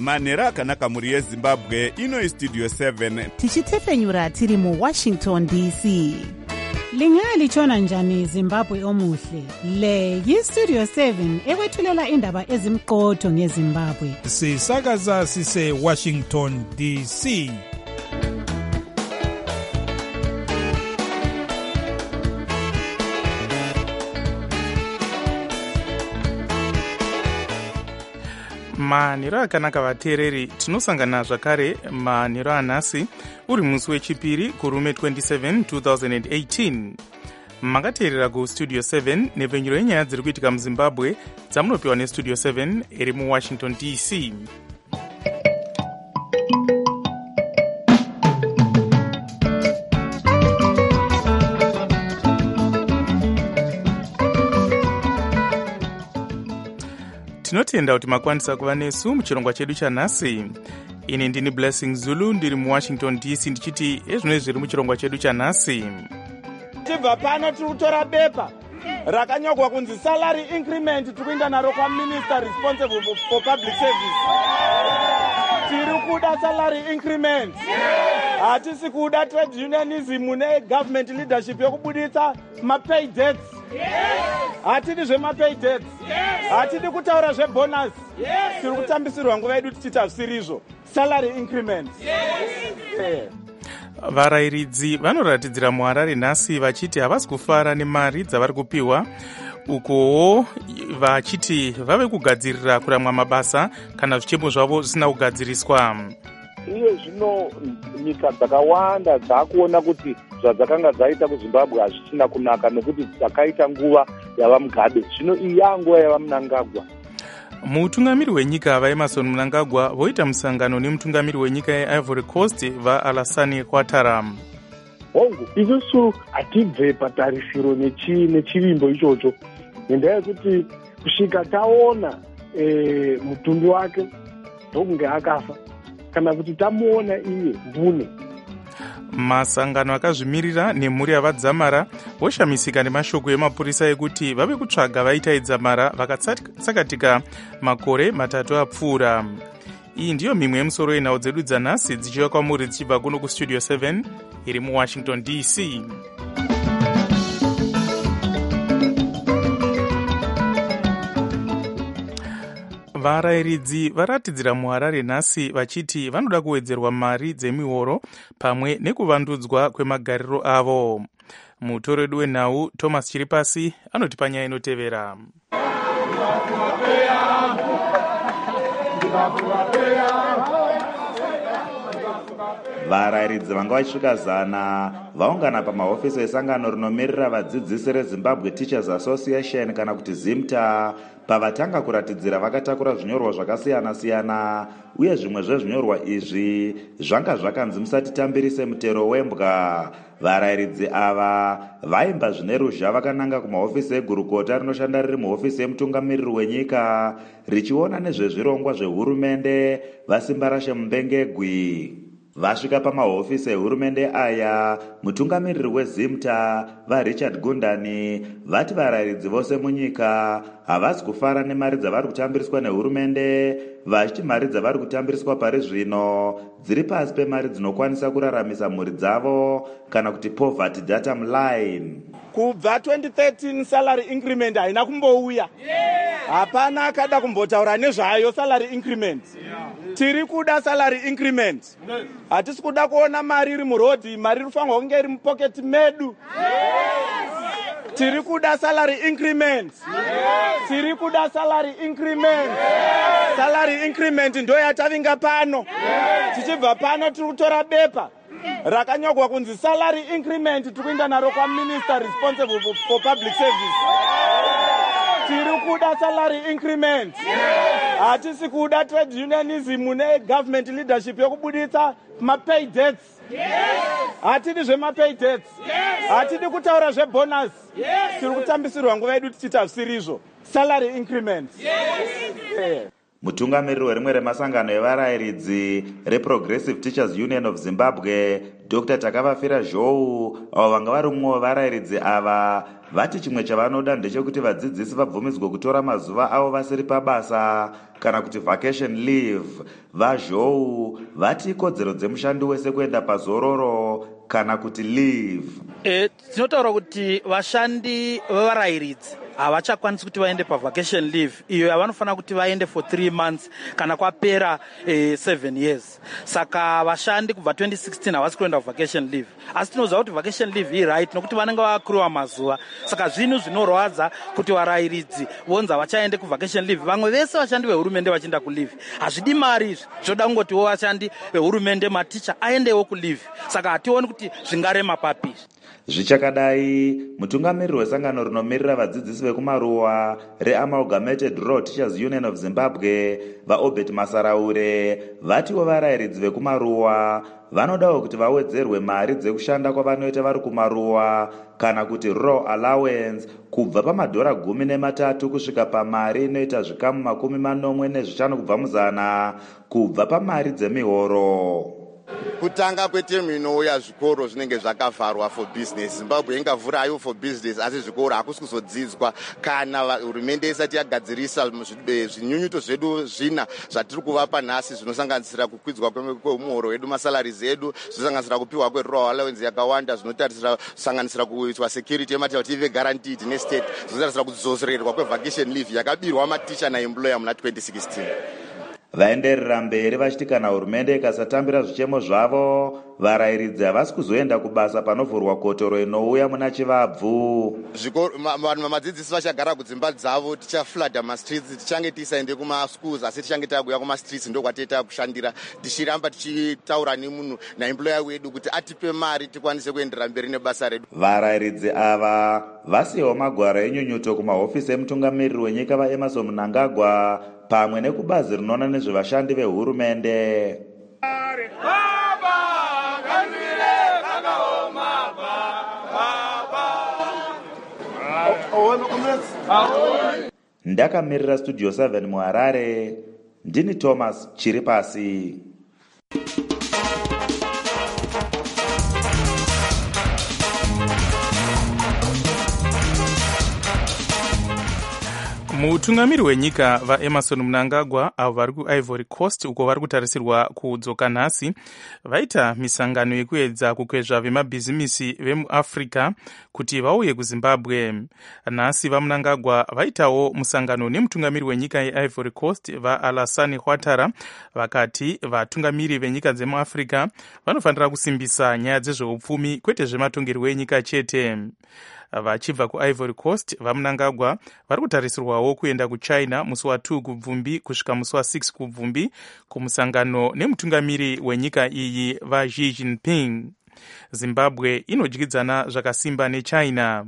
manhero akanaka mhuri yezimbabwe. Ino istudio 7 tichitefenyura tiri muWashington DC. Lingalitshona njani Zimbabwe omuhle? Le yistudio 7 ekwethulela indaba ezimqotho ngeZimbabwe. Sisakaza sise Washington DC. manhero akanaka vateereri, tinosangana zvakare manhero anhasi uri musi wechipiri kurume 27 2018. makateerera kustudio 7 nepfenyuro yenyaya dziri kuitika muzimbabwe dzamunopiwa nestudio 7 iri muwashington DC. tinotenda kuti makwanisa kuva nesu muchirongwa chedu chanhasi. ini ndini Blessing Zulu ndiri muwashington DC ndichiti ezvino zviri muchirongwa chedu chanhasi. tibva pano tiri kutora bepa rakanyorwa kunzi salary increment, tiri kuenda naro kwaminister responsible for public service. tiri kuda salary increment, hatisi kuda trade unionism negovernment leadership yokubuditsa mapay dates. hatidi zvemapay dates, hatidi kutaura zvebonus. tiri kutambisirwa nguva yedu tichitafsirizvo salary increment. varayiridzi vanoratidzira muharare nhasi vachiti havasi kufara nemari dzavari kupiwa, ukowo vachiti vave kugadzirira kuramwa mabasa kana zvichemo zvavo zvisina kugadziriswa. iye zvino nyika dzakawanda dzakuona kuti zvadzakanga dzaita kuZimbabwe hazvichina kunaka nekuti dzakaita nguva yava mugabe. zvino iyi yanguva yava Mnangagwa. mutungamiri wenyika vaEmmerson Mnangagwa voita musangano nemutungamiri wenyika yeIvory Coast vaAlassane Ouattara. hongu isusu hatibve patarisiro nechivimbo ichocho, ngendaa yekuti kusvika taona mutumbi wake ndokunge akafa kana kuti tamuona iye mbune. masangano akazvimirira nemhuri yavadzamara voshamisika nemashoko emapurisa ekuti vave kutsvaga vaita idzamara vakatsakatika makore 3 apfuura. iyi ndiyo mimwe yemusoro yenhau dzedu dzanhasi dzichiva kwamuri dzichibva kuno kustudio 7 iri muwashington DC. varayiridzi varatidzira muharare nhasi vachiti vanoda kuwedzerwa mari dzemihoro pamwe nekuvandudzwa kwemagariro avo. mutoro wedu wenhau Thomas Chiripasi anotipa nyaya inotevera. varayiridzi vanga vachisvika 100 vaungana pamahofisi esangano rinomirira vadzidzisi reZimbabwe Teachers Association kana kuti ZIMTA pavatanga kuratidzira vakatakura zvinyorwa zvakasiyana-siyana, uye zvimwe zvezvinyorwa izvi zvanga zvakanzi musati tambirise mutero wembwa. varayiridzi ava vaimba zvine ruzha vakananga kumahofisi egurukota rinoshanda riri muhofisi yemutungamiriri wenyika richiona nezvezvirongwa zvehurumende vasimbarashe Mubengegwi. vasvika pamahofisi ehurumende aya, mutungamiriri weZIMTA vaRichard Gundani vati varayiridzi vose munyika havasi kufara nemari dzavari kutambiriswa nehurumende, vachiti mari dzavari kutambiriswa pari zvino dziri pasi pemari dzinokwanisa kuraramisa mhuri dzavo kana kuti poverty datum line. kubva 2013 salary increment haina kumbouya. hapana akada kumbotaura nezvayo salary increment. tiri kuda salary increment, hatisi kuda kuona mari iri murodhi, mari irifanirwa kunge iri mupocket medu. tiri kuda salary increment. tiri kuda salary increment. salary increment ndo yatavinga pano. tichibva pano tiri kutora bepa rakanyorwa kunzi salary increment, tiri kuenda naro kwaminister responsible for public service. tiri kuda salary increment, hatisi kuda trade unionism negovernment leadership yokubuditsa mapay dates. hatidi zvemapay dates, hatidi kutaura zvebonus. tiri kutambisirwa nguva yedu tichitafsirizvo salary increment. Mutungamiriri werimwe remasangano evarayiridzi reProgressive Teachers Union of Zimbabwe, Dr. Takavafira Zhou, avo vanga vari mumwe wevarayiridzi ava, vati chimwe chavanoda ndechekuti vadzidzisi vabvumidzwe kutora mazuva avo vasiri pabasa kana kuti vacation leave. VaZhou vati ikodzero dzemushandi wese kuenda pazororo kana kuti leave. Tinotaura kuti vashandi vevarayiridzi havachakwanisi kuti vaende pavacation leave iyo yavanofanira kuti vaende for 3 months kana kwapera 7 years. Saka vashandi kubva 2016 havasi kuenda kuvacation leave, asi tinoziva kuti vacation leave iyi right nokuti vanenge vakuriwa mazuva. Saka zvinhu zvinorwadza kuti varayiridzi vonzi havachaende kuvacation leave. Vamwe vese vashandi vehurumende vachienda kuleave hazvidi mari izvi, zvoda kungotiwo vashandi vehurumende maticha aendewo kuleave. Saka hationi kuti zvingarema papi. Zvichakadai, mutungamiriri wesangano rinomirira vadzidzisi vekumaruwa reAmalgamated Rural Teachers Union of Zimbabwe, vaObert Masaraure, vatiwo varayiridzi vekumaruwa vanodawo kuti vawedzerwe mari dzekushanda kwavanoita vari kumaruwa kana kuti rural allowance kubva pamadhora 13 kusvika pamari inoita zvikamu 45 kubva muzana kubva pamari dzemihoro. Kutanga kwetemu inouya zvikoro zvinenge zvakavharwa for business. Zimbabwe ingavhurayo for business asi zvikoro hakusi kuzodzidzwa kana hurumende isati yagadzirisa zvinyunyuto zvedu zvina zvatiri kuvapa nhasi zvinosanganisira kukwidzwa kwemuhoro wedu, masalaries edu, zvinosanganisira kupiwa kwerural allowance yakawanda, zvinotarisira kusanganisira kuitwa security yemati ive guaranteed nestate, zvinotarisira kudzosererwa kwevacation leave yakabirwa maticha naemployer muna 2016. Vaenderera mberi vachiti kana hurumende ikasatambira zvichemo zvavo, varayiridzi havasi kuzoenda kubasa panovhurwa kotoro inouya muna Chivabvu. Vanhu vamadzidzisi vachagara kudzimba dzavo, tichafladha mastreets, tichange tisaende kumaschools asi tichange takuya kumastreets ndokwateta kushandira, tichiramba tichitaura nemunhu naemployer wedu kuti atipe mari tikwanise kuenderera mberi nebasa redu. Varayiridzi ava vasiyawo magwaro enyunyuto kumahofisi emutungamiriri wenyika vaEmmerson Mnangagwa pamwe nekubazi rinoona nezvevashandi vehurumende. Ndakamirira Studio 7 muHarare, ndini Thomas Chiripasi. Mutungamiri wenyika vaEmmerson Mnangagwa avo vari kuIvory Coast uko vari kutarisirwa kudzoka nhasi vaita misangano yekuedza kukwezva vemabhizimisi vemuAfrica kuti vauye kuZimbabwe. Nhasi vaMnangagwa vaitawo musangano nemutungamiri wenyika yeIvory Coast vaAlassane Ouattara, vakati vatungamiri venyika dzemuAfrica vanofanira kusimbisa nyaya dzezveupfumi kwete zvematongerwo enyika chete. Vachibva kuIvory Coast, vaMnangagwa vari kutarisirwawo kuenda kuChina musi wa2 kubvumbi kusvika musi wa6 kubvumbi kumusangano nemutungamiri wenyika iyi vaXi Jinping. Zimbabwe inodyidzana zvakasimba neChina.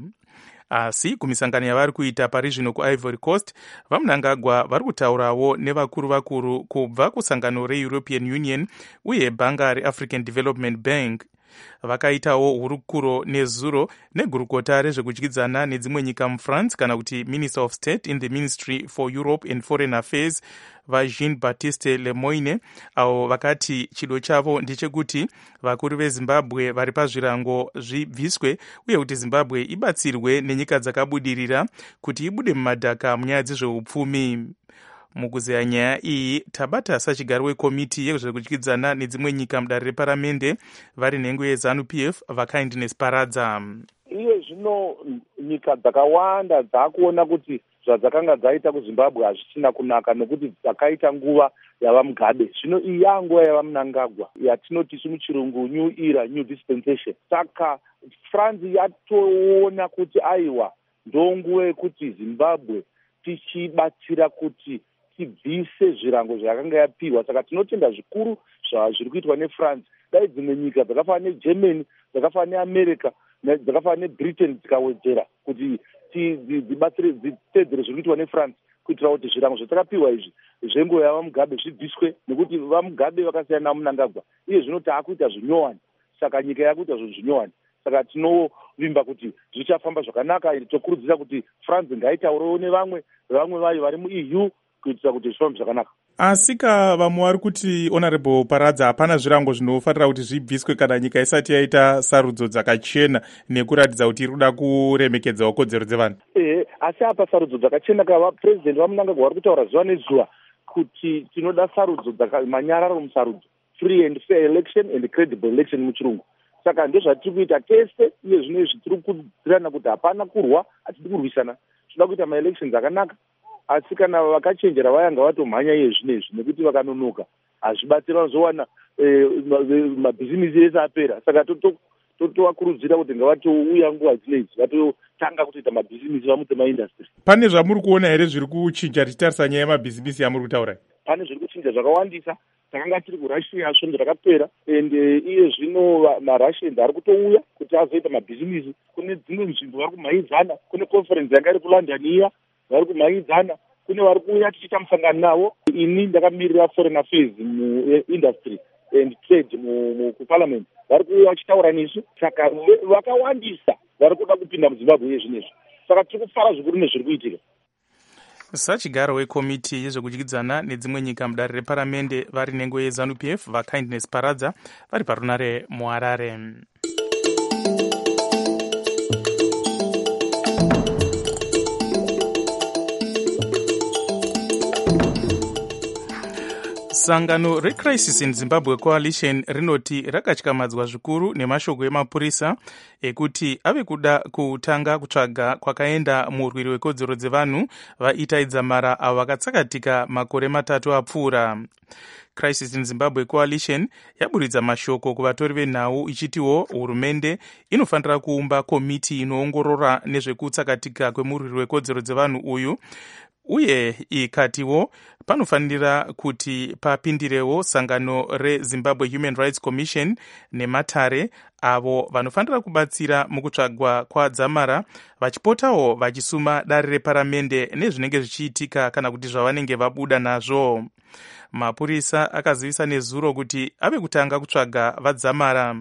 Asi kumisangano yavari kuita pari zvino kuIvory Coast, vaMnangagwa vari kutaurawo nevakuru kubva kusangano reEuropean Union uye bhanga reAfrican Development Bank. Vakaitawo hurukuro nezuro negurukota rezvekudyidzana nedzimwe nyika muFrance kana kuti Minister of State in the Ministry for Europe and Foreign Affairs vaJean-Baptiste Lemoyne, avo vakati chido chavo ndechekuti vakuru veZimbabwe vari pazvirango zvibviswe uye kuti Zimbabwe ibatsirwe nenyika dzakabudirira kuti ibude mumadhaka munyaya dzezveupfumi. Mukuzeya nyaya iyi tabata sachigari wekomiti yezvekudyidzana nedzimwe nyika mudare reparamende vari nhengo yeZANU-PF vaKindness Paradza. Iye zvino nyika dzakawanda dzakuona kuti zvadzakanga dzaita kuZimbabwe hazvisina kunaka nekuti dzakaita nguva yava Mugabe. Zvino iyi yanguva yava Mnangagwa yatinoti muchirungu new era, new dispensation. Saka France yatoona kuti aiwa ndonguva yekuti Zimbabwe tichibatsira kuti tibvise zvirango zvakanga yapiwa. Saka tinotenda zvikuru zvazviri kuitwa neFrance. Dai dzimwe nyika dzakafanana neGermany, dzakafanana neAmerica, dzakafanana neBritain dzikawedzera kuti dzibatsire dzitedzere zviri kuitwa neFrance kuitira kuti zvirango zvatakapiwa izvi zvenguva yava Mugabe zvibviswe, nekuti vaMugabe vakasiyana naMnangagwa. Iye zvino taakuita zvinyowani, saka nyika yakuita zvinyowani. Saka tinovimba kuti zvichafamba zvakanaka. Tokurudzira kuti France ngaitaurewo nevamwe vayo vari muEU kuitira kuti zvifambe zvakanaka. Asika vamwe vari kuti Honorable Paradza hapana zvirango zvinofanira kuti zvibviswe kana nyika isati yaita sarudzo dzakachena nekuratidza kuti iri kuda kuremekedzawo kodzero dzevanhu. Asi apa sarudzo dzakachena vapurezidendi vaMnangagwa vari kutaura zuva nezuva kuti tinoda sarudzo manyararo musarudzo, free and fair election and credible election muchirungu. Saka ndezvatiri kuita tese uye zvino izvi tiri kudzirana kuti hapana kurwa, hatidi kurwisana, tinoda kuita maelections akanaka. Asi kana vakachenjera vayanga vatomhanya iye zvinezvi nekuti vakanonoka hazvibatsiri vanozowana mabhizinisi ese apera. Saka tovakurudzira kuti ngavatouya nguva dzinedzi vatotanga kutoita mabhizinisi vamute maindastry. Pane zvamuri kuona here zviri kuchinja tichitarisa nyaya yemabhizinisi yamuri kutaura? Pane zviri kuchinja zvakawandisa. Takanga tiri kurussia svondo rakapera ende iye zvino marussians ari kutouya kuti azoita mabhizinisi. Kune dzimwe nzvimbo vari kumhaidzana, kune conference yanga iri kuLondon iya vari kumhaidzana, kune vari kuuya tichiita musangano navo. Ini ndakamirira foreign affairs muindustry and trade kuparliament, vari kuuya vachitaura nesu. Saka vakawandisa vari kuda kupinda muZimbabwe iye zvinezvi. Saka tiri kufara zvikuru nezviri kuitika. Sachigaro wekomiti yezvekudyidzana nedzimwe nyika mudare reparamende vari nhengo yeZANU-PF vaKindness Paradza vari parunare muHarare. Sangano reCrisis in Zimbabwe Coalition rinoti rakatyamadzwa zvikuru nemashoko emapurisa ekuti ave kuda kutanga kutsvaga kwakaenda murwiri wekodzero dzevanhu vaItai Dzamara avo vakatsakatika makore 3 apfuura. Crisis in Zimbabwe Coalition yaburitsa mashoko kuvatori venhau ichitiwo hurumende inofanira kuumba komiti inoongorora nezvekutsakatika kwemurwiri wekodzero dzevanhu uyu, uye ikatiwo panofanira kuti papindirewo sangano reZimbabwe Human Rights Commission nematare avo vanofanira kubatsira mukutsvagwa kwaDzamara, vachipotawo vachisuma dare reparamende nezvinenge zvichiitika kana kuti zvavanenge vabuda nazvo. Mapurisa akazivisa nezuro kuti ave kutanga kutsvaga vaDzamara.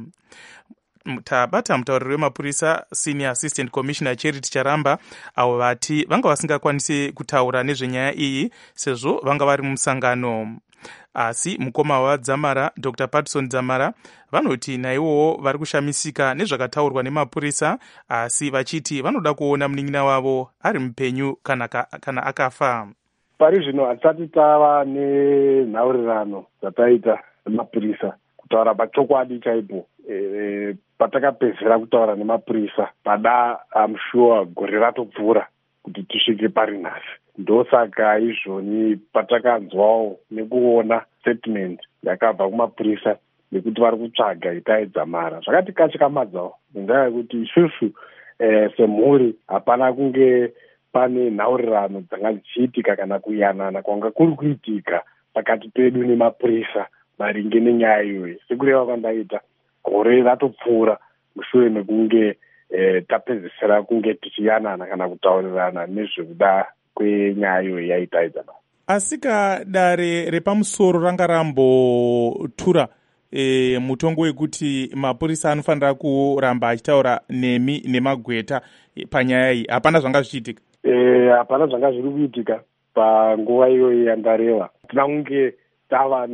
Tabata mutauriri wemapurisa Senior Assistant Commissioner Charity Charamba avo vati vanga vasingakwanisi kutaura nezvenyaya iyi sezvo vanga vari mumusangano. Asi mukoma wavaDzamara Dr. Patson Dzamara vanoti naivowo vari kushamisika nezvakataurwa nemapurisa, asi vachiti vanoda kuona munin'ina wavo ari mupenyu kana akafa. Pari zvino hatisati tava nenhaurirano dzataita nemapurisa kutaura pachokwadi chaipo. Patakapedzera kutaura nemapurisa pada amshuwa gore ratopfuura kuti tisvike pari nhasi. Ndosaka izvoni patakanzwawo nekuona statement yakabva kumapurisa nekuti vari kutsvaga Itai Dzamara, zvakatikatyamadzawo ngendaa yekuti isusu semhuri hapana kunge pane nhaurirano dzanga dzichiitika kana kuyanana kwanga kuri kuitika pakati pedu nemapurisa maringe nenyaya iyoyi. Sekureva kwandaita gore ratopfuura mushure mekunge tapedzisira kunge tichiyanana kana kutaurirana nezvekuda kwenyaya iyoyi yaItai Dzamara. Asika dare repamusoro ranga rambotura mutongo wekuti mapurisa anofanira kuramba achitaura nemi nemagweta panyaya iyi. Hapana zvanga zvichiitika? Hapana zvanga zviri kuitika panguva iyoyi yandareva. Tina kunge tava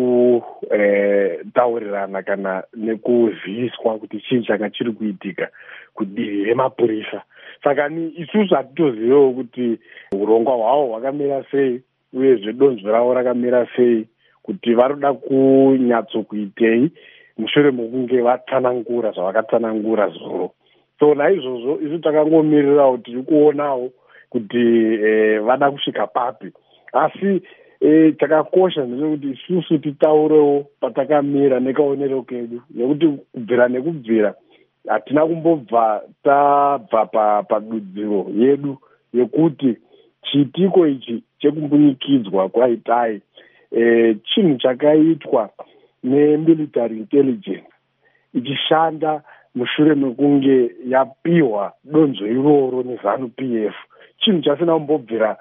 nekutaurirana kana nekuziviswa kuti chii changa chiri kuitika kudivi remapurisa. Saka isusu hatitozivewo kuti urongwa hwavo hwakamira sei uyezve donzvo ravo rakamira sei, kuti varoda kunyatsokuitei mushure mekunge vatsanangura zvavakatsanangura zuro. So naizvozvo isu takangomirirawo tiri kuonawo kuti vada kusvika papi, asi chakakosha ndechekuti isusu titaurewo patakamira nekaonero kedu, nekuti kubvira nekubvira hatina kumbobva tabva padudziro yedu yekuti chiitiko ichi chekumbunyikidzwa kwaItai chinhu chakaitwa nemilitary intelligence ichishanda mushure mekunge yapiwa donzvo iroro neZANU-PF, chinhu chasina kumbobvira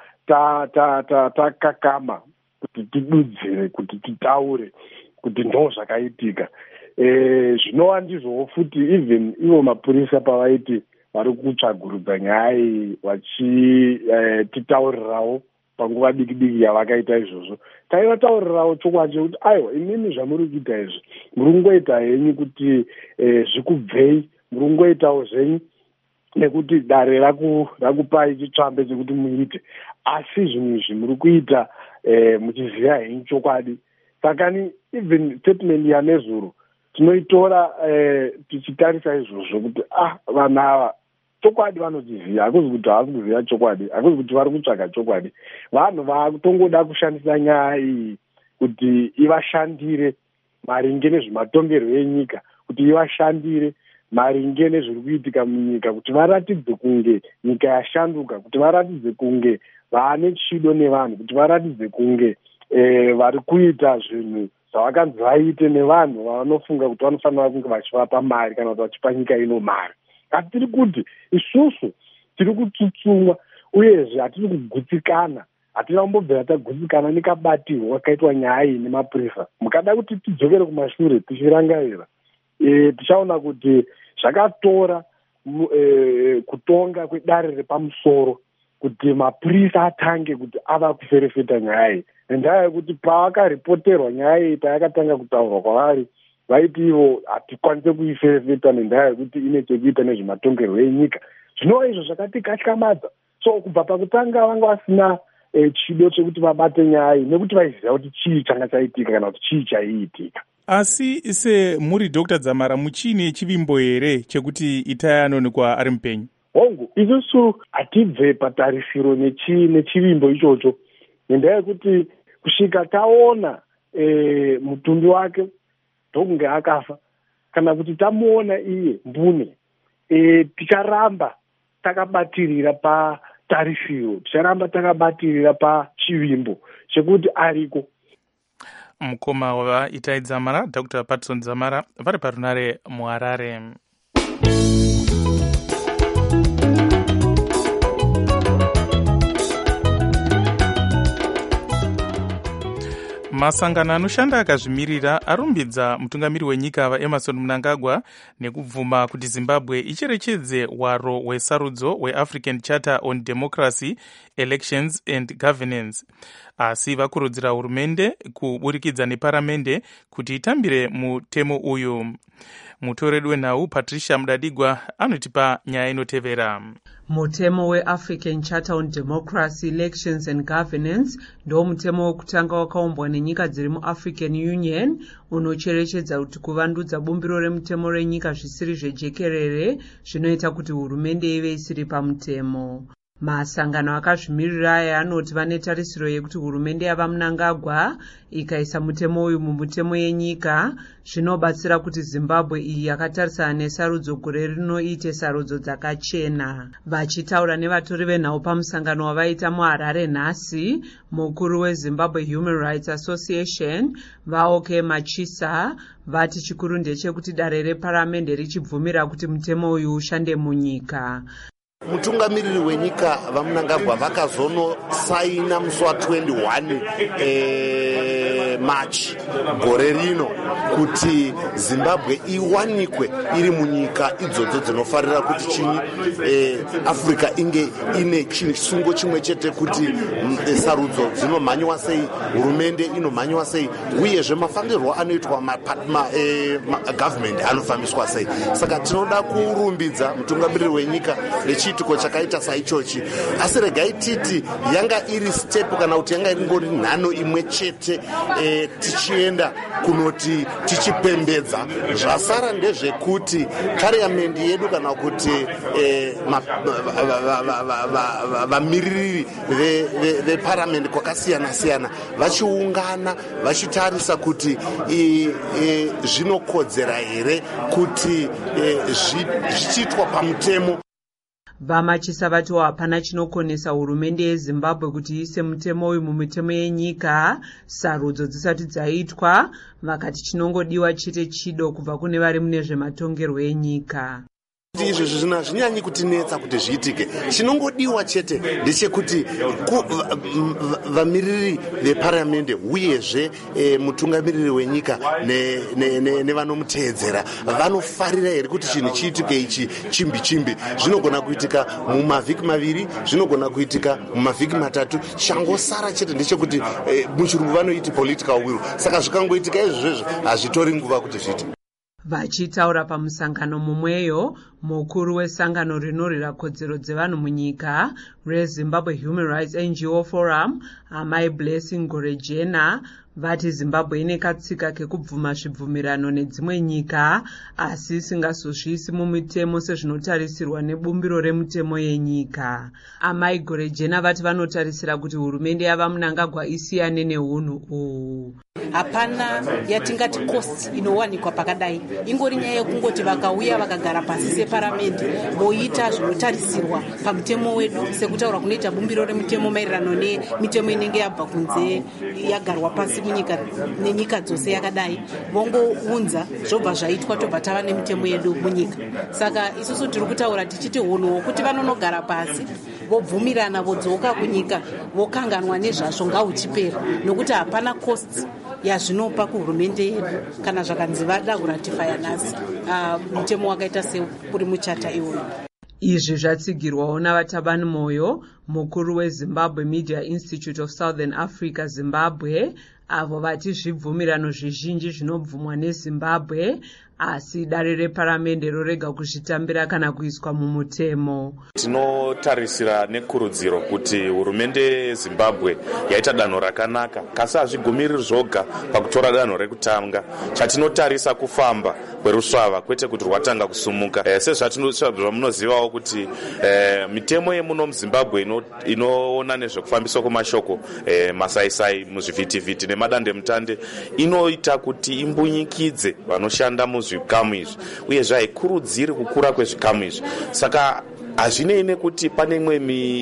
takakama kuti tidudzire, kuti titaure kuti ndo zvakaitika. Zvinova ndizvowo futi even ivo mapurisa pavaiti vari kutsvagurudza nyaya iyi vachititaurirawo panguva diki yavakaita izvozvo. Taivataurirawo chokwadi chekuti aiwa imimi zvamuri kuita izvi muri kungoita henyu kuti zvikubvei, muri kungoitawo zvenyu nekuti dare rakupai chitsvambe chekuti muite, asi zvinhu izvi muri kuita muchiziva henyu chokwadi. Sakani even statement yanezuro tinoitora tichitarisa izvozvo kuti vanhu ava chokwadi vanochiziva, hakuzi kuti havasi kuziva chokwadi, hakuzi kuti vari kutsvaga chokwadi. Vanhu vatongoda kushandisa nyaya iyi kuti ivashandire maringe nezvematongerwo enyika, kuti ivashandire maringe nezviri kuitika munyika, kuti varatidze kunge nyika yashanduka, kuti varatidze kunge vaane chido nevanhu, kuti varatidze kunge vari kuita zvinhu zvavakanzi vaite nevanhu vanofunga kuti vanofanira kunge vachivapa mari kana kuti vachipa nyika ino mari. Asi tiri kuti isusu tiri kutsutsumwa uyezve hatiri kugutsikana, hatina kumbobvira tagutsikana nekabatirwo wakaitwa nyaya iyi nemapurisa. Mukada kuti tidzokere kumashure tichirangarira, tichaona kuti zvakatora kutonga kwedare repamusoro kuti mapurisa atange kuti ava kuferefeta nyaya iyi, nendaa yekuti pavakaripoterwa nyaya iyi payakatanga kutaurwa kwavari vaiti ivo hatikwanise kuiferefeta nendaa yekuti ine chekuita nezvematongerwo enyika. Zvinova izvo zvakatikatyamadza. So kubva pakutanga vanga vasina chido chekuti vabate nyaya iyi nekuti vaiziva kuti chii changa chaitika kana kuti chii chaiitika. Asi semuri Dr. Dzamara, muchine chivimbo here chekuti itai anoonekwa ari mupenyu? Hongu, isusu hatibve patarisiro nechivimbo ichocho, nendaa yekuti kusvika taona mutumbi wake ndokunge akafa, kana kuti tamuona iye mbune, ticharamba takabatirira patarisiro, ticharamba takabatirira pachivimbo chekuti ariko. Mukoma wava Itai Dzamara, Dr. Patson Dzamara, vari parunare muHarare. Masangano anoshanda akazvimirira arumbidza mutungamiri wenyika vaEmmerson Mnangagwa nekubvuma kuti Zimbabwe icherechedze hwaro hwesarudzo hweAfrican Charter on Democracy, Elections and Governance. Asi vakurudzira hurumende kuburikidza neparamende kuti itambire mutemo uyu. Mutoredi wenhau Patricia Mudadigwa anotipa nyaya inotevera. Mutemo weAfrican Charter on Democracy, Elections and Governance ndo mutemo wekutanga wakaumbwa nenyika dziri muAfrican Union unocherechedza kuti kuvandudza bumbiro remutemo renyika zvisiri zvejekerere zvinoita kuti hurumende ive isiri pamutemo. Masangano akazvimirira aya anoti vane tarisiro yekuti hurumende yava Mnangagwa ikaisa mutemo uyu mumutemo yenyika zvinobatsira kuti Zimbabwe iyi yakatarisana nesarudzo gore rino iite sarudzo dzakachena. Vachitaura nevatori venhau pamusangano wavaita muHarare nhasi, mukuru weZimbabwe Human Rights Association vaOK Machisa vati chikuru ndechekuti dare reparamende richibvumira kuti mutemo uyu ushande munyika. Mutungamiriri wenyika vaMnangagwa vakazonosaina musi wa21 March gore rino kuti Zimbabwe iwanikwe iri munyika idzodzo dzinofarira kuti chini Africa inge ine chisungo chimwe chete kuti sarudzo dzinomhanywa sei, hurumende inomhanywa sei, uyezve mafambirwo anoitwa government anofambiswa sei. Saka tinoda kurumbidza mutungamiriri wenyika nechitiko chakaita saichochi, asi regai titi yanga iri step kana kuti yanga iri ngori nhano imwe chete tichienda kunoti tichipembedza. Zvasara ndezvekuti parliament yedu kana kuti vamiriri veparliament kwakasiyana siyana vachiungana vachitarisa kuti zvinokodzera here kuti zvichiitwa pamutemo. Vamachisa vatiwo hapana chinokonesa hurumende yeZimbabwe kuti iise mutemo uyu mumutemo yenyika sarudzo dzisati dzaitwa, vakati chinongodiwa chete chido kubva kune vari mune zvematongerwo enyika. izvozvo hazvinyanyi kutinetsa kuti zviitike. Chinongodiwa chete ndechekuti vamiriri veparamende uyezve mutungamiriri wenyika nevanomuteedzera vanofarira here kuti chinhu chiitike ichi chimbi. Zvinogona kuitika mumavhiki 2, zvinogona kuitika mumavhiki 3. Changosara chete ndechekuti muchirungu vanoiti political will. Saka zvikangoitika izvozvo hazvitori nguva kuti zviite. Vachitaura pamusangano mumweyo, mukuru wesangano rinorwira kodzero dzevanhu munyika reZimbabwe Human Rights NGO Forum, Amai Blessing Gorejena, vati Zimbabwe ine katsika kekubvuma zvibvumirano nedzimwe nyika asi isingazozviisi mumutemo sezvinotarisirwa nebumbiro remutemo yenyika. Amai Gorejena vati vanotarisira kuti hurumende yava Mnangagwa isiyane neunhu uhu. Hapana yatingati cost inowanikwa pakadai, ingori nyaya yekungoti vakauya vakagara pasi separamende voita zvinotarisirwa pamutemo wedu sekutaura kunoita bumbiro remutemo maererano nemitemo inenge yabva kunze yagarwa pasi munyika nenyika dzose yakadai, vongounza zvobva zvaitwa tobva tava nemitemo yedu munyika. Saka isusu tiri kutaura tichiti hunhu kuti vanonogara pasi vobvumirana vodzoka kunyika vokanganwa nezvazvo ngauchipera, nokuti hapana cost yazvinopa kuhurumende yedu kana zvakanzi vada kuratifaya nhasi mutemo wakaita sekuri muchata iwoyo. Izvi zvatsigirwawo navatabani moyo, mukuru weZimbabwe Media Institute of Southern Africa Zimbabwe, avo vati zvibvumirano zvizhinji zvinobvumwa neZimbabwe asi dare reparamende rorega kuzvitambira kana kuiswa mumutemo. Tinotarisira nekurudziro kuti hurumende yeZimbabwe yaita danho rakanaka, kasi hazvigumiriri zvoga pakutora danho rekutanga. Chatinotarisa kufamba kwerusvava kwete kuti rwatanga kusumuka. Sezvamunozivawo kuti mitemo yemuno muZimbabwe inoona nezvekufambiswa kwemashoko, masaisai muzvivhitivhiti nemadandemutande inoita kuti imbunyikidze vanoshanda muzvikamu izvi, uyezve haikurudziri kukura kwezvikamu izvi. Saka hazvinei nekuti pane imwe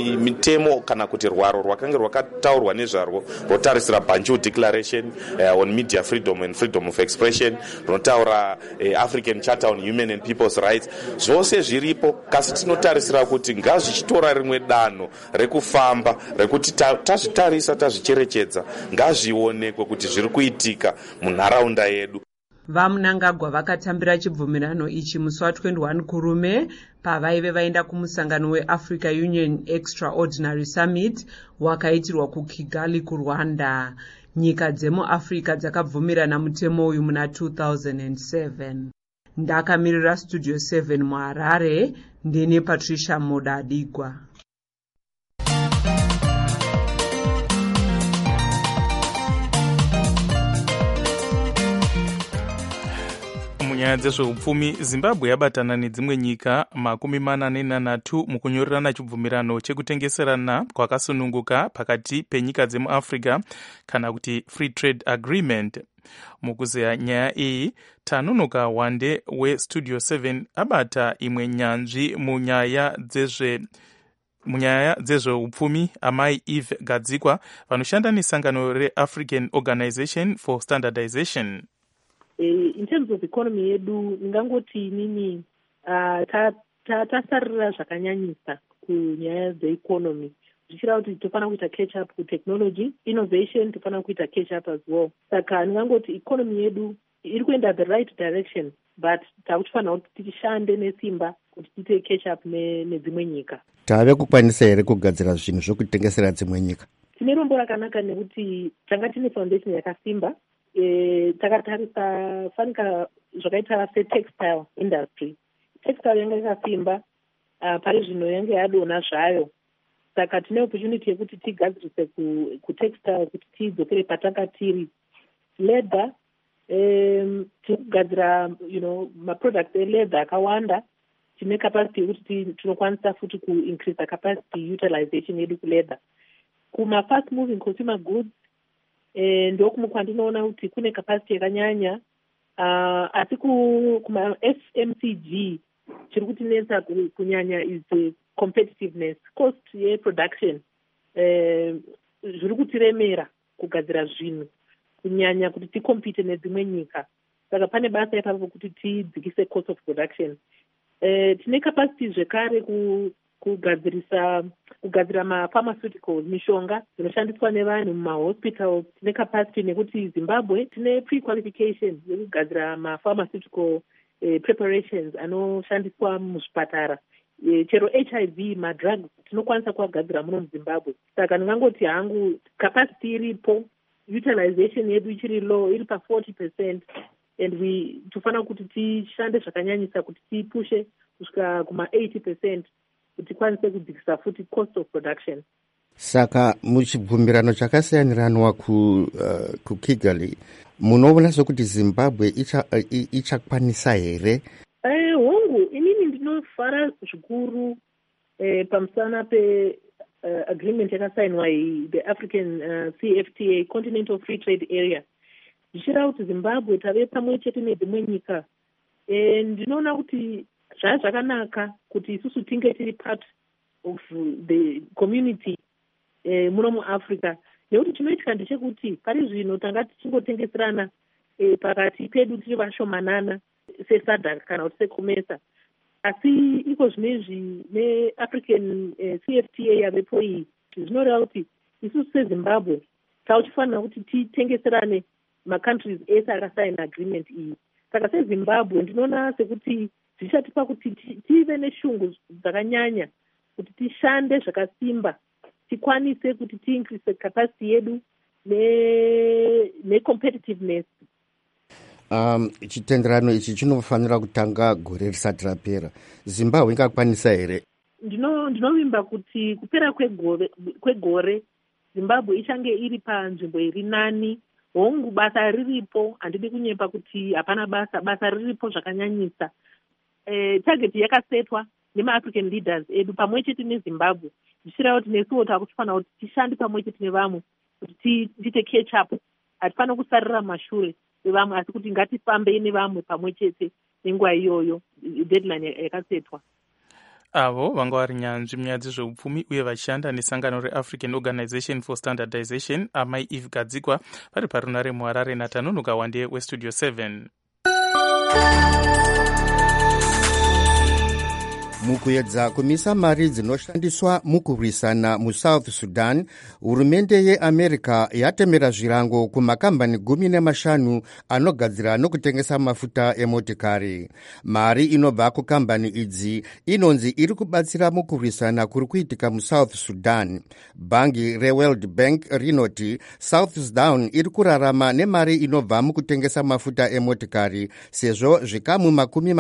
mitemo kana kuti rwaro rwakange rwakataurwa nezvarwo rotarisira Banjul Declaration on Media Freedom and Freedom of Expression, rotaura African Charter on Human and People's Rights, zvose zviripo, kasi tinotarisira kuti ngazvichitora rimwe danho rekufamba rekuti tazvitarisa tazvicherechedza ngazvionekwe kuti zviri kuitika munharaunda yedu. VaMnangagwa vakatambira chibvumirano ichi musi wa21 Kurume pavaive vaenda kumusangano weAfrica Union Extraordinary Summit wakaitirwa kuKigali kuRwanda. Nyika dzemuAfrica dzakabvumirana mutemo uyu muna 2007. Ndakamirira Studio 7 muHarare, ndine Patricia Modadigwa. Munyaya dzezveupfumi, Zimbabwe yabatana nedzimwe nyika 43 mukunyorerana chibvumirano chekutengeserana kwakasununguka pakati penyika dzemuAfrica kana kuti Free Trade Agreement. Mukuzeya nyaya iyi, Tanunuka Wande weStudio 7 abata imwe nyanzvi munyaya dzezveupfumi, Amai Eve Gadzikwa, vanoshanda nesangano reAfrican Organization for Standardization. In terms of economy yedu ndingangoti inini tasarira zvakanyanyisa kunyaya dzeeconomy, zvichira kuti tofana kuita catch up kutechnology innovation, tofana kuita catch up as well. Saka ndingangoti economy yedu iri kuenda the right direction, but takutifana kuti tishande nesimba kuti tiite catch up nedzimwe nyika. Tave kukwanisa here kugadzira zvinhu zvokutengesera dzimwe nyika? Tine rombo rakanaka nekuti tanga tine foundation yakasimba. Takatarisa fanika zvakaita setextile industry. Textile yanga yakasimba, pari zvino yanga yadona zvayo. Saka tine opportunity yekuti tigadzirise kutextile kuti tidzokere patanga tiri. Leather, tikugadzira maproducts eleather akawanda. Tine capacity yekuti tinokwanisa futi kuincrease capacity utilization yedu kuleather. Kuma fast moving consumer goods, ndokumukwa kuti kune capacity yakanyanya, asi kuma FMCG chiri kutinetsa kunyanya is the competitiveness, cost yeproduction zviri kutiremera kugadzira zvinhu kunyanya kuti tikompete nedzimwe nyika. Saka pane basa ipapo kuti tidzikise cost of production. tine capacity zvekare kugadzira mapharmaceuticals, mishonga dzinoshandiswa nevanhu mumahospitals. Tine capacity nekuti Zimbabwe tine pre-qualification yekugadzira mapharmaceutical preparations anoshandiswa muzvipatara. Chero HIV madrugs tinokwanisa kuagadzira muno muZimbabwe. Saka ndingangoti hangu capacity iripo, utilization yedu ichiri low, iri pa 40%, and tofana kuti tishande zvakanyanyisa kuti tipushe kusvika kuma 80% kuti tikwanise kudzikisa futi cost of production. Saka muchibvumirano chakasiyanirana kuKigali munoona sokuti Zimbabwe ichakwanisa here? Hongu inini ndinofara zvikuru pamusana pe agreement yakasainwa the African CFTA, Continental Free Trade Area. Zvichira kuti Zimbabwe tave pamwe chete nedzimwe nyika, ndinoona kuti zvakanaka kuti isusu tinge tiri part of the community muno muAfrica, nekuti chinoitika ndechekuti pari zvino tanga tichingotengeserana pakati pedu tiri vashomanana seSADC kana kuti seCOMESA, asi iko zvinezvi neAfrican CFTA yavepo iyi zvinoreva kuti isusu seZimbabwe tauchifanira kuti titengeserane macountries ese akasaina agreement iyi. Saka seZimbabwe ndinoona sekuti zvichatipa kuti tive neshungu dzakanyanya kuti tishande zvakasimba, tikwanise kuti tiincrease capacity yedu ne-competitiveness. Chitenderano ichi chinofanira kutanga gore risati rapera. Zimbabwe ingakwanisa here? Ndinovimba kuti kupera kwegore Zimbabwe ichange iri panzvimbo iri nani. Hongu basa riripo, handidi kunyepa kuti hapana basa riripo zvakanyanyisa. Target yakasetwa nema-African leaders edu pamwe chete neZimbabwe. Zvichira kuti nesuwo takufanira kuti tishande pamwe chete nevamwe kuti tiite catch up. Hatifana kusarira mashure nevamwe, asi kuti ngatifambe nevamwe pamwe chete nenguva iyoyo deadline yakasetwa. Avo vanga vari nyanzvi munyaya dzezveupfumi uye vachishanda nesangano reAfrican Organization for Standardization, Amai Eve Gadzikwa, vari parunare muHarare naTanonoka Wande weStudio 7. Mukuedza kumisa mari dzinoshandiswa mukurwisana muSouth Sudan, hurumende yeAmerica yatemera zvirango kumakambani 15 anogadzira nokutengesa mafuta emotikari. Mari inobva kukambani idzi inonzi iri kubatsira mukurwisana kuri kuitika muSouth Sudan. Bhangi reWorld Bank rinoti South Sudan iri kurarama nemari inobva mukutengesa mafuta emotikari, sezvo zvikamu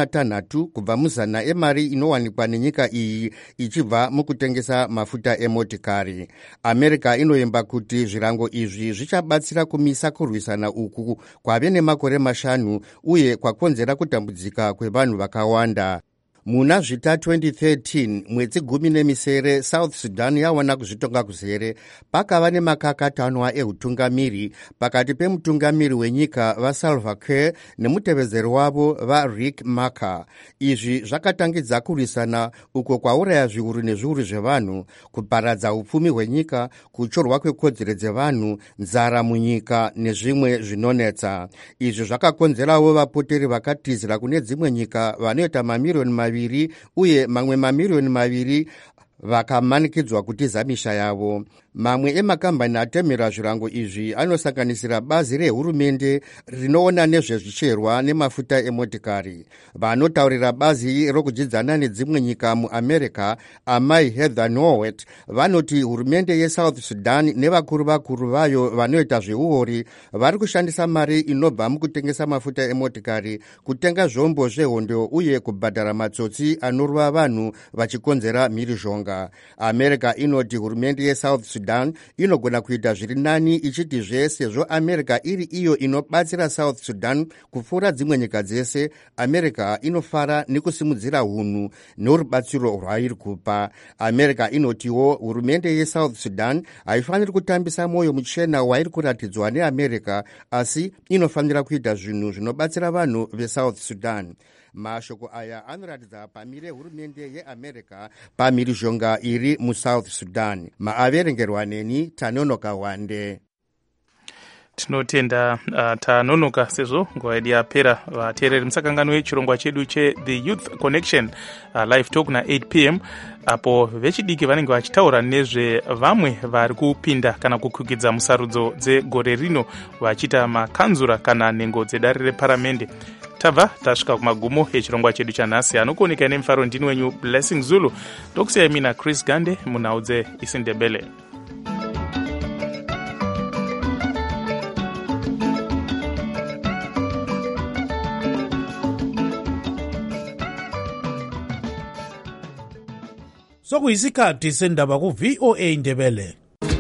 60 kubva muzana emari inowanikwa nenyika iyi ichibva mukutengesa mafuta emotikari. America inoemba kuti zvirango izvi zvichabatsira kumisa kurwisana uku kwave nemakore 5 uye kwakonzera kutambudzika kwevanhu vakawanda. Muna zvita 2013, mwedzi 17 South Sudan yawana kuzvitonga kuzere pakava nemakakatanwa eutungamiri pakati pemutungamiri wenyika vaSalva Kiir nemutevedzeri wavo vaRiek Machar. Izvi zvakatangidza kurwisana uko kwauraya zviuru nezviuru zvevanhu, kuparadza upfumi hwenyika, kuchorwa kwekodzero dzevanhu, nzara munyika nezvimwe zvinonetsa. Izvi zvakakonzerawo vapoteri vakatizira kune dzimwe nyika vanoita mamiliyoni 2 uye mamwe mamiliyoni 2 vakamanikidzwa kutiza misha yavo. Mamwe emakambani atemera zvirango izvi anosanganisira bazi rehurumende rinoona nezvezvicherwa nemafuta emotikari. Vanotaurira bazi rokudzidzana nedzimwe nyika muAmerica, Amai Heather Nauert, vanoti hurumende yeSouth Sudan nevakuru vayo vanoita zveuori vari kushandisa mari inobva mukutengesa mafuta emotikari kutenga zvombo zvehondo uye kubhadhara matsotsi anorova vanhu vachikonzera mhirizhonga. America inoti hurumende yeSouth Sudan inogona kuita zviri nani ichitizve sezvo America iri iyo inobatsira South Sudan kupfuura dzimwe nyika dzese, America inofara nekusimudzira hunhu norubatsiro rwairi kupa. America inotiwo hurumende yeSouth Sudan haifaniri kutambisa mwoyo muchena wairi kuratidzwa neAmerica, asi inofanira kuita zvinhu zvinobatsira vanhu veSouth Sudan. Mashoko aya anoratidza pamire hurumende yeAmerica pamhirizhonga iri muSouth Sudan. Maaverengerwa neni Tanonoka Wande. tinotenda tanonoka sezvo nguva yedu yapera. Vateereri musakanganwe chirongwa chedu The Youth Connection live talk na8 p.m. apo vechidiki vanenge vachitaura nezve vamwe vari kupinda kana kukwikidza musarudzo dzegore rino vachiita makanzura kana nhengo dzedare reparamende. Tabva tasvika kumagumo echirongwa chedu chanhasi. Anokuoneka nemufaro ndini wenyu Blessing Zulu. Ndokusiyai mina Chris Gande munhau dzeIsindebele. Sokuyisikhathi sendaba ku-VOA Indebele.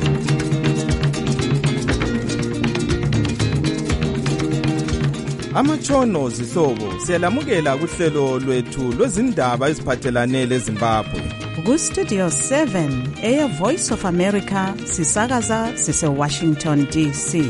Amatshono zihlobo siyalamukela kuhlelo lwethu lwezindaba eziphathelane leZimbabwe. Ku-Studio 7 Air Voice of America sisakaza sise-Washington DC.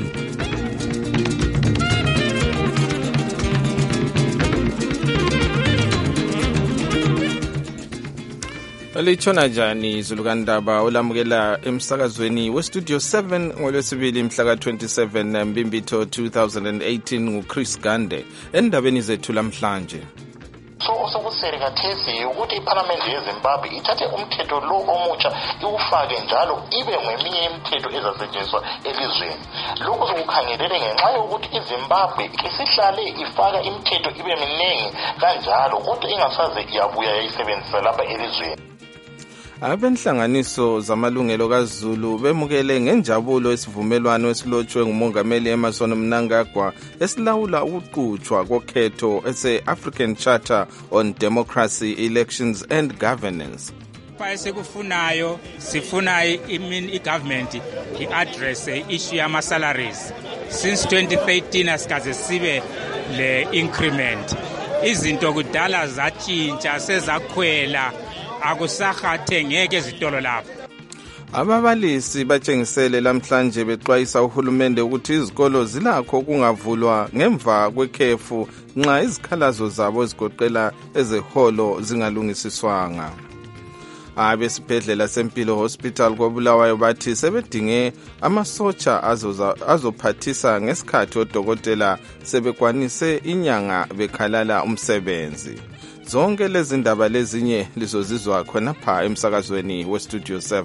Litshona njani izulukandaba olamukela emsakazweni weStudio 7 ngolwesibili mhla ka-27 Mbimbitho 2018 nguChris Gande endabeni zethu lamhlanje. Sokuserikathesi ukuthi iParliament yeZimbabwe ithathe umthetho lo omutsha iwufake njalo ibe ngeminye imithetho ezasetshenziswa elizweni. Lokho sokukhangelele ngenxa yokuthi iZimbabwe isihlale ifaka imithetho ibe miningi kanjalo kodwa ingasaze iyabuya yayisebenzisa lapha elizweni. Abenhlanganiso zamalungelo kaZulu bemukele ngenjabulo isivumelwano esilotshwe ngumongameli Emmerson Mnangagwa esilawula ukuqhutshwa kokhetho ese-African Charter on Democracy, Elections and Governance. Esikufunayo sifuna i-government i-address issue yama-salaries. Since 2013 asikaze sibe le increment. Izinto kudala zatshintsha sezakhwela. Akusahathe ngeke ezitolo lapho. Ababalisi batshengisele lamhlanje bexwayisa uhulumende ukuthi izikolo zilakho ukungavulwa ngemva kwekhefu nxa izikhalazo zabo ezigoqela ezeholo zingalungisiswanga. Abesibhedlela sempilo hospital koBulawayo bathi sebedinge amasotsha azophathisa ngesikhathi odokotela sebekwanise inyanga bekhalala umsebenzi. Zonke lezi ndaba lezinye lizozizwa khonapha emsakazweni weStudio 7.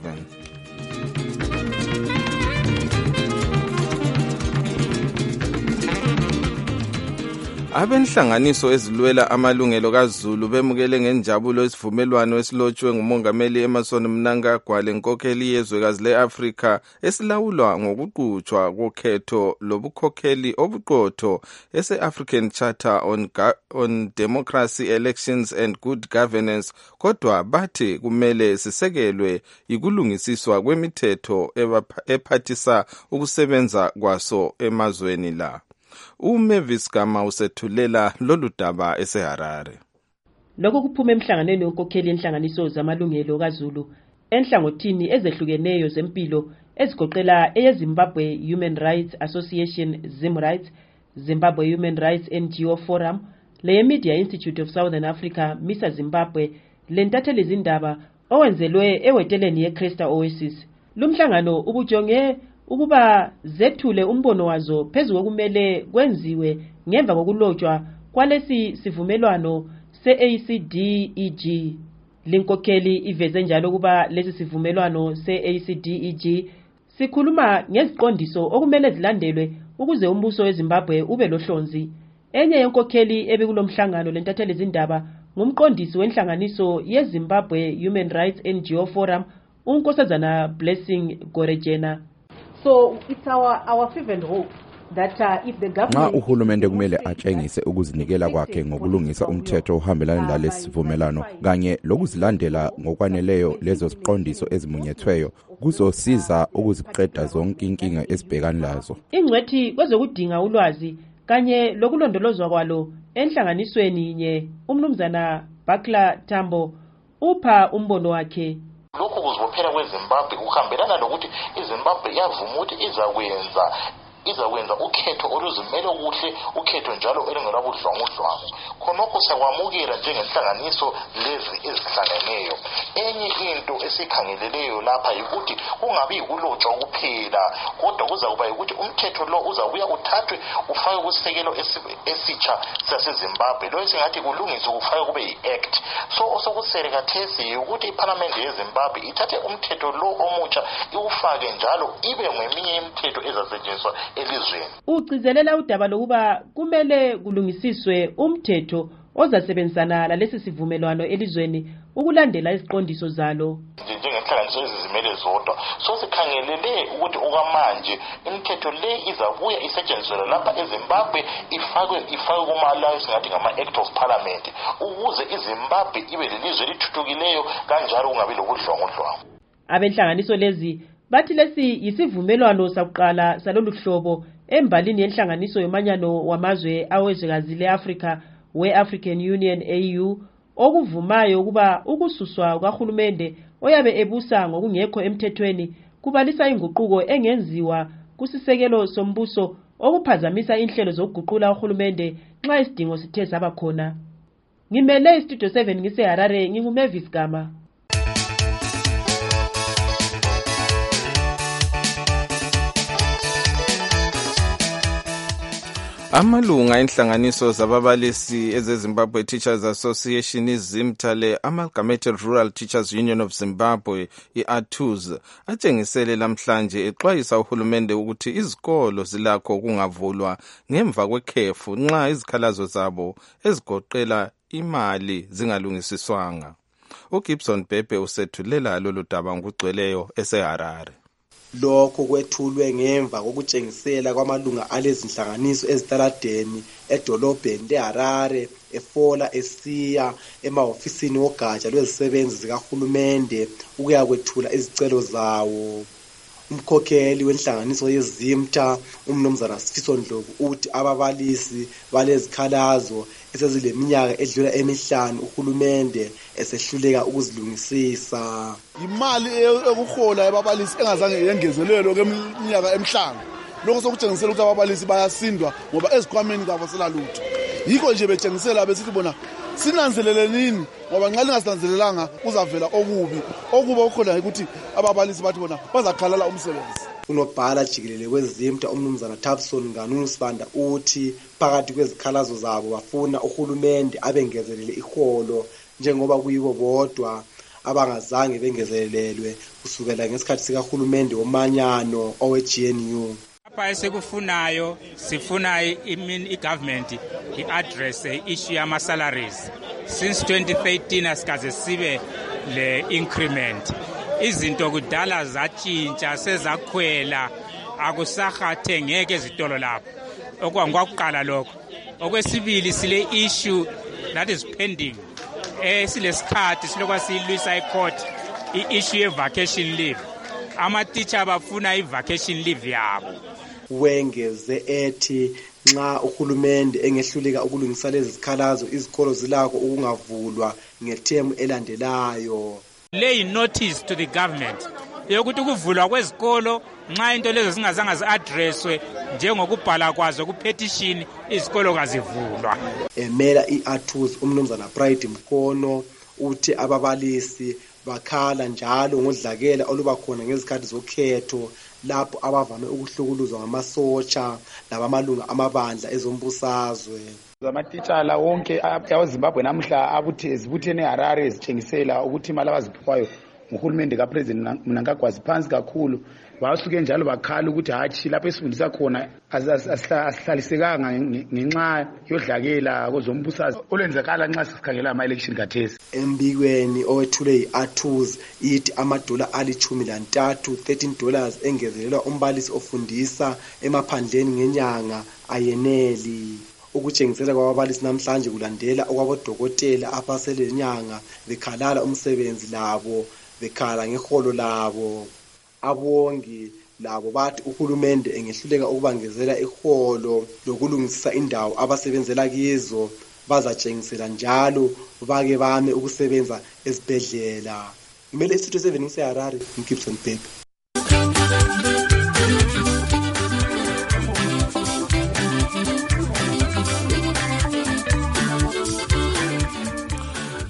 Abenhlanganiso ezilwela amalungelo kaZulu bemukele ngenjabulo isivumelwano esilotshwe ngumongameli Emmerson Mnangagwa lenkokheli yezwekazi le-Afrika esilawulwa ngokuqhutshwa kokhetho lobukhokheli obuqotho ese-African Charter on Democracy, Elections and Good Governance, kodwa bathi kumele sisekelwe yikulungisiswa kwemithetho ephathisa ukusebenza kwaso emazweni la. Mavis Gama usethulela lolu daba eseHarare. Lokho kuphuma emhlanganweni wenkokheli yenhlanganiso zamalungelo kaZulu enhlangothini ezehlukeneyo zempilo ezigoqela eyeZimbabwe Human Rights Association ZimRights, Zimbabwe Human Rights NGO Forum, le Media Institute of Southern Africa MISA Zimbabwe, lentatheli izindaba owenzelwe eweteleni yeCresta Oasis. Lumhlangano ubujonge ukuba zethule umbono wazo phezulu kumele kwenziwe ngemva kokulotshwa kwalesi sivumelwano se-ACDEG. Linkokheli iveze njalo kuba lesi sivumelwano se-ACDEG sikhuluma ngeziqondiso okumele zilandelwe ukuze umbuso weZimbabwe ube lohlonzi. Enye yenkokheli ebekulomhlangano lentatheli izindaba ngumqondisi wenhlanganiso yeZimbabwe Human Rights NGO Forum, uNkosazana Blessing Gorejena. So it's our fervent hope that if the government uhulumende kumele atshengise ukuzinikela kwakhe ngokulungisa umthetho ohambelana lalesi sivumelwano kanye lokuzilandela ngokwaneleyo lezo ziqondiso ezimunyethweyo kuzosiza ukuziqeda zonke inkinga ezibhekana lazo. Ingcwethi kwezokudinga ulwazi kanye lokulondolozwa kwalo enhlanganisweni nye umnumzana Bakla Tambo upha umbono wakhe. Lokho kuzibophela kweZimbabwe kuhambelana lokuthi iZimbabwe yavuma ukuthi izakwenza ukhetho oluzimele kuhle, ukhetho njalo elingelabudlwangudlwangu. Khonokho sakwamukela njengenhlanganiso lezi ezihlangeneyo. enye into esikhangeleleyo lapha yikuthi kungabi ukulotshwa kuphela kodwa kuza kuba ukuthi umthetho lo uzabuya uthathwe ufake kusekelo esitsha saseZimbabwe lo esingathi kulungiswe ufake kube yi-act so osokusele kathesi ukuthi iParliament yeZimbabwe ithathe umthetho lo omutsha iwufake njalo ibe ngeminye imithetho ezasetshenziswa elizweni. Ugcizelela udaba lokuba kumele kulungisiswe umthetho ozasebenzisana lalesi sivumelwano elizweni ukulandela iziqondiso zalo. Njengenhlanganiso ezizimele zodwa so sikhangelele ukuthi okwamanje imithetho le izabuya isetshenziswe lapha eZimbabwe ifakwe kuma-law esingathi ngama-act of parliament ukuze iZimbabwe ibe lelizwe elithuthukileyo kanjalo kungabi lokudlwangudlwangu. Abenhlanganiso lezi bathi lesi yisivumelwano sakuqala salolu hlobo embalini yenhlanganiso yomanyano wamazwe awezwekazi le-Afrika we-African Union AU okuvumayo ukuba ukususwa kahulumende oyabe ebusa ngokungekho emthethweni kubalisa inguquko engenziwa kusisekelo sombuso okuphazamisa inhlelo zokuguqula uhulumende nxa isidingo sithe saba khona. Ngimele iStudio 7 ngiseHarare nginguMavis Gama. Amalunga enhlanganiso zababalisi ezeZimbabwe Teachers Association iZimta le-Amalgamated Rural Teachers Union of Zimbabwe i-ATUZ atshengisele lamhlanje exwayisa uhulumende ukuthi izikolo zilakho ukungavulwa ngemva kwekhefu nxa izikhalazo zabo ezigoqela imali zingalungisiswanga. uGibson Bhebhe usethulela lolu daba ngokugcweleyo eseHarare. Lokho kwethulwe ngemva kokutshengisela kwamalunga alezinhlanganiso ezitaladeni edolobheni leHarare efola esiya emahofisini wogatsha lwezisebenzi zikahulumende ukuya kwethula izicelo zawo. Umkhokheli wenhlanganiso yeZimta umnumzana Sifiso Ndlovu uthi ababalisi balezikhalazo esezileminyaka edlula emihlanu uhulumende esehluleka ukuzilungisisa. Imali ekuhola ababalisi engazange yengezelelwe kweminyaka emihlanu. Lokho sokutshengisela ukuthi ababalisi bayasindwa ngoba ezikhwameni zabo selalutho. Yikho nje betshengisela besithi bona sinanzelele nini ngoba nxa lingasinanzelelanga kuzavela okubi okukhona ukuthi ababalisi bathi bona bazakhalala umsebenzi. Unobhala jikelele weZimta umnumzana Thabson Nganunu Sibanda uthi phakathi kwezikhalazo zabo bafuna uhulumende abengezelele iholo njengoba kuyibo bodwa abangazange bengezelelwe kusukela ngesikhathi sikahulumende womanyano owe-GNU. Lapha esikufunayo sifuna i-government i-address issue yama-salaries. Since 2013 asikaze sibe le-increment. Izinto kudala zatshintsha sezakhwela akusahathe ngeke ezitolo lapho. Okwakuqala lokho. Okwesibili sile issue that is pending. Silesikhathi silokwa siyilwisa ecourt i-issue ye-vacation leave. Ama-teacher bafuna i-vacation leave yabo. Wengeze ethi nxa uhulumende engehluleka ukulungisa lezi zikhalazo izikolo zilakho ukungavulwa ngethemu elandelayo. Lay notice to the government yokuthi ukuvulwa kwezikolo nxa into lezo zingazange zi-addresswe njengokubhala kwazo ku-petition izikolo kazivulwa. Emela i-ATUZ umnumzana Pride Mkono uthi ababalisi bakhala njalo ngodlakela olubakhona ngezikhathi zokhetho lapho abavame ukuhlukuluzwa ngamasotsha labamalunga amabandla ezombusazwe. Amatitshala wonke aweZimbabwe namuhla abuthi zibuthene eHarare zitshengisela ukuthi imali abaziphiwayo nguhulumende kaPresident Mnangagwa ziphansi kakhulu. Basuke njalo bakhala ukuthi hatshi lapho esifundisa khona asihlalisekanga ngenxa yodlakela kozombusazi olwenzakala nxa sikhangela ama-election kathesi. Embikweni owethule i-ATUZ ithi amadola $13 engezelelwa umbalisi ofundisa emaphandleni ngenyanga ayeneli. Ukutshengisela kwababalisi namhlanje kulandela okwabodokotela abasele nyanga bekhalala umsebenzi labo bekhala ngeholo labo. Abongi labo bathi uhulumende engehluleka ukubangezela iholo lokulungisisa indawo abasebenzela kizo bazatshengisela njalo bake bame ukusebenza ezibhedlela. Ngimele iStudio 7 ngiseHarare uGibson Bhebhe.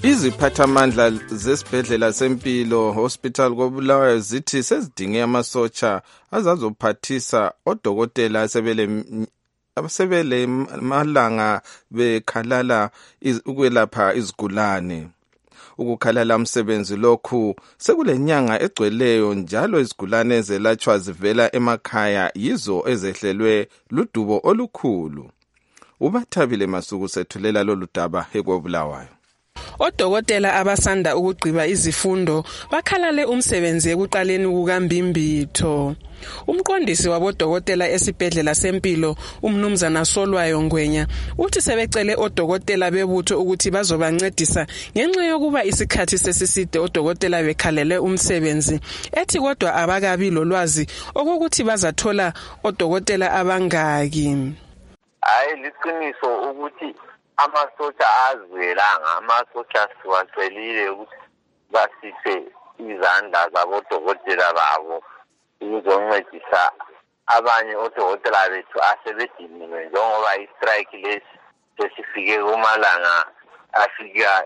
Iziphathamandla zesibhedlela sempilo hospital koBulawayo zithi sezidinge amasotsha azazophathisa odokotela sebele malanga bekhalala ukwelapha izigulane. Ukukhalala umsebenzi lokhu sekulenyanga egcweleyo njalo izigulane ezelatshwa zivela emakhaya yizo ezehlelwe ludubo olukhulu. Ubathabile Masuku sethulela lolu daba ekobulawayo. Odokotela abasanda ukugqiba izifundo bakhalale umsebenzi ekuqaleni kukaMbimbitho. Umqondisi wabodokotela esibhedlela sempilo umnumzana Solwayo Ngwenya uthi sebecele odokotela bebutho ukuthi bazobancedisa ngenxa yokuba isikhathi sesiside odokotela bekhalele umsebenzi ethi kodwa abakabi lolwazi okokuthi bazathola odokotela abangaki. Hayi liqiniso ukuthi amasotsha azwelanga amasotsha siwacelile ukuthi basiphe izandla zabodokotela babo ukuzoncedisa abanye odokotela bethu asebediniwe njengoba istrike lesi sesifike kumalanga afika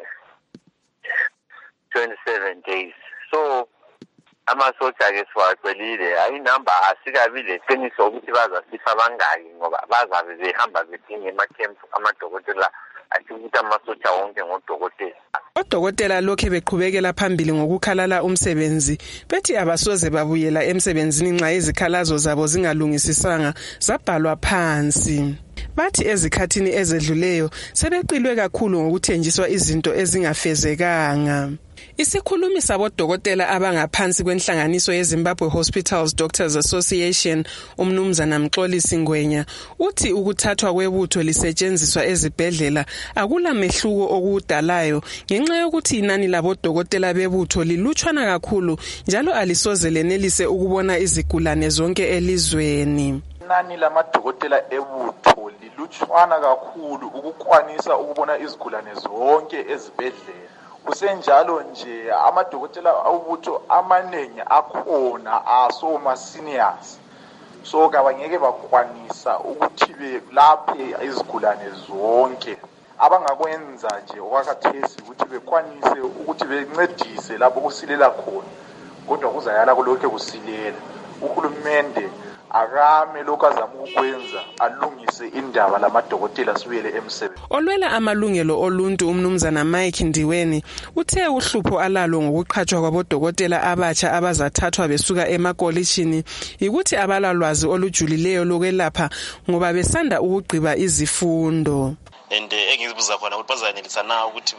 27 days. So amasotsha ke siwacelile ayinamba asikabi leqiniso ukuthi bazasipha bangaki ngoba bazabe behamba bedinga emakhempu amadokotela athi ukuthi amasotsha wonke ngodokotela. Odokotela lokhe beqhubekela phambili ngokukhalala umsebenzi bethi abasoze babuyela emsebenzini nxa izikhalazo zabo zingalungisisanga zabhalwa phansi. Bathi ezikhathini ezedluleyo sebeqilwe kakhulu ngokuthenjiswa izinto ezingafezekanga. Isikhulumi sabodokotela abangaphansi kwenhlanganiso yeZimbabwe Hospitals Doctors Association umnumzana Mxolisi Ngwenya uthi ukuthathwa kwebutho lisetshenziswa ezibhedlela akula mehluko okudalayo ngenxa yokuthi inani labodokotela bebutho lilutshwana kakhulu njalo alisoze lenelise ukubona izigulane zonke elizweni. Inani lamadokotela ebutho lilutshwana kakhulu ukukwanisa ukubona izigulane zonke ezibhedlela. Kusenjalo nje amadokotela awubutho amaningi akhona asoma seniors. So kabangeke bakwanisa ukuthi belaphe izigulane zonke. Abangakwenza nje okwakhathesi ukuthi bekwanise ukuthi bencedise lapho kusilela khona. Kodwa kuzayala kulokho kusilela. Uhulumende akame lokho azama ukwenza alungise indaba lamadokotela sibuyele emsebenzi. Olwela amalungelo oluntu umnumzana Mike Ndiweni uthe uhlupho alalo ngokuqhatshwa kwabodokotela abatsha abazathathwa besuka emakolishini ukuthi abalalwazi olujulileyo lokwelapha ngoba besanda ukugqiba izifundo. Engizibuza khona ukuthi bazanelisa na ukuthi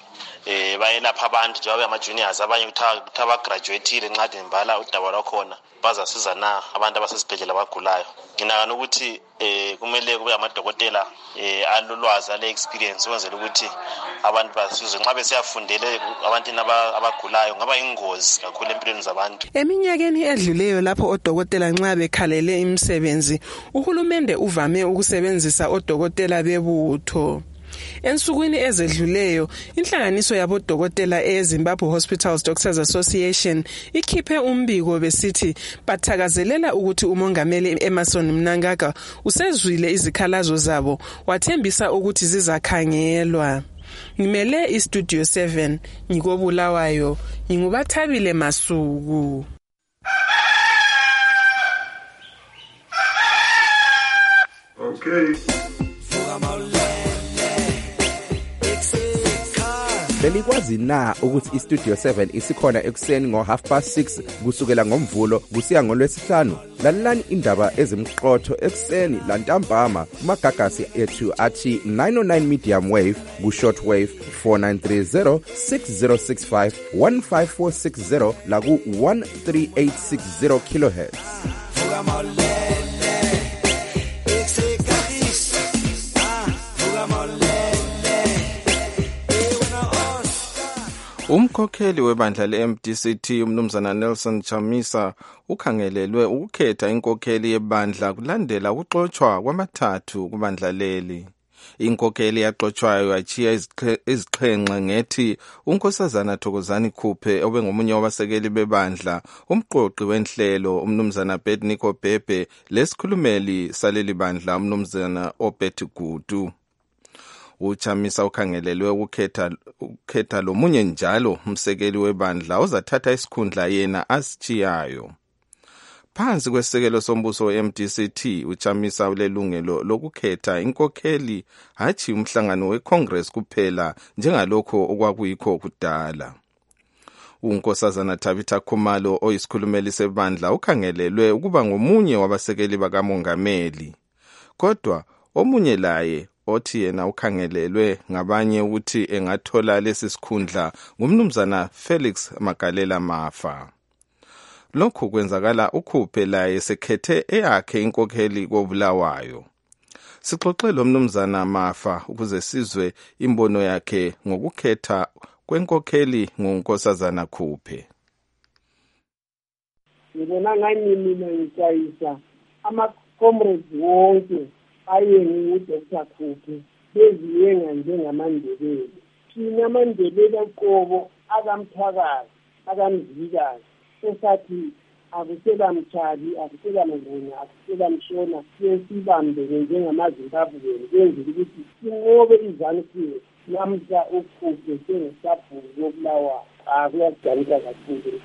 bayelapha abantu njengoba ama-juniors abanye ukuthi abagraduatile nxa dembala udaba lwakhona bazasiza na abantu abasesibhedlela abagulayo. Nginakana ukuthi kumele kube amadokotela alolwazi ale-experience ukwenzela ukuthi abantu basizwe nxa besiyafundele abantwini abagulayo ngaba ingozi kakhulu empilweni zabantu. Eminyakeni edluleyo lapho odokotela nxa bekhalele imisebenzi uhulumende uvame ukusebenzisa odokotela bebutho. Ensukwini ezedluleyo inhlanganiso yabodokotela eZimbabwe Hospitals Doctors Association ikhiphe umbiko besithi bathakazelela ukuthi umongameli Emmerson Mnangagwa usezwile izikhalazo zabo wathembisa ukuthi zizakhangelwa. Ngimele iStudio 7 ngikobulawayo ngingubathabile Masuku. Okay. Belikwazi na ukuthi iStudio 7 isikhona ekuseni ngo6:30 kusukela ngomvulo kusiya ngolwesihlanu? Lalelani indaba ezimqotho ekuseni lantambama kumagagasi ethu athi 909 medium wave ku-short wave 4930 6065 15460 la ku-13860 kilohertz. Umkhokheli webandla le-MDCT umnumzana Nelson Chamisa ukhangelelwe ukukhetha inkokheli yebandla kulandela ukuxotshwa kwamathathu kubandla leli. Inkokheli yaxotshwayo yachiya izixhenxe ngethi unkosazana Thokozani Khuphe obengomunye wabasekeli bebandla, umqoqi wenhlelo umnumzana Bednico Bhebhe lesikhulumeli saleli bandla umnumzana Obet Gudu. uChamisa ukhangelelwe ukukhetha lomunye njalo umsekeli webandla ozathatha isikhundla yena asichiyayo. Phansi kwesisekelo sombuso we-MDC-T, uChamisa ulelungelo lokukhetha inkokheli hathi umhlangano weCongress kuphela njengalokho okwakuyikho kudala. uNkosazana Tabitha Khumalo oyisikhulumeli sebandla ukhangelelwe ukuba ngomunye wabasekeli bakamongameli. Kodwa omunye laye othi yena ukhangelelwe ngabanye ukuthi engathola lesi sikhundla ngumnumzana Felix Magalela Mafa. Lokhu kwenzakala ukhuphe laye sekhethe eyakhe inkokheli koBulawayo. Sixoxe lo mnumzana Mafa ukuze sizwe imbono yakhe ngokukhetha kwenkokheli nguNkosazana Khuphe. Ngibona ngani mina ngicayisa ama-comrades wonke ayengu Dr. Khuphe beziyenga njengamandebele. Thina amandebele qobo akamthakazi akamzikazi esathi akusela mtshali akusela mnguni akusela mshona sibambele njengamaZimbabwe kwenza ukuthi sinqobe izansi namhla ukhuphe sengisabhuku yobulawa kuyajabulisa kakhulu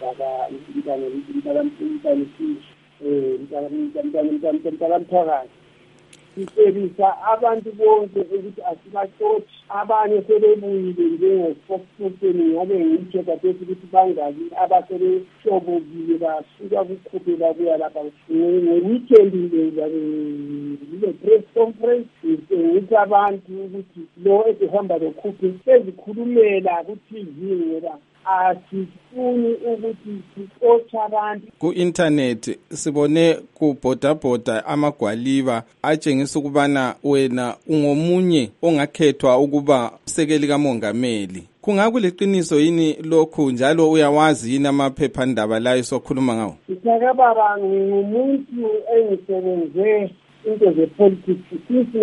mntakamthakazi sisebisa abantu bonke ukuthi asibaxothi abanye sebebuyile njengespokesperson ngabe ngitsho kathesi ukuthi bangaki abasebehlobokile basuka kukhuphe babuya lapha nge-weekend le press conference ngithi abantu ukuthi lo esehamba lokhuphe sezikhulumela ku-TV ngoba asifuni ukuthi sixotshe abantu. Ku-internet sibone kubhodabhoda amagwaliba atshengisa ukubana wena ungomunye ongakhethwa ukuba umsekeli kamongameli. Kungakuliqiniso yini lokhu njalo uyawazi yini amaphephandaba layo sokhuluma ngawo? Isakababa ngumuntu engisebenze into zepolitics since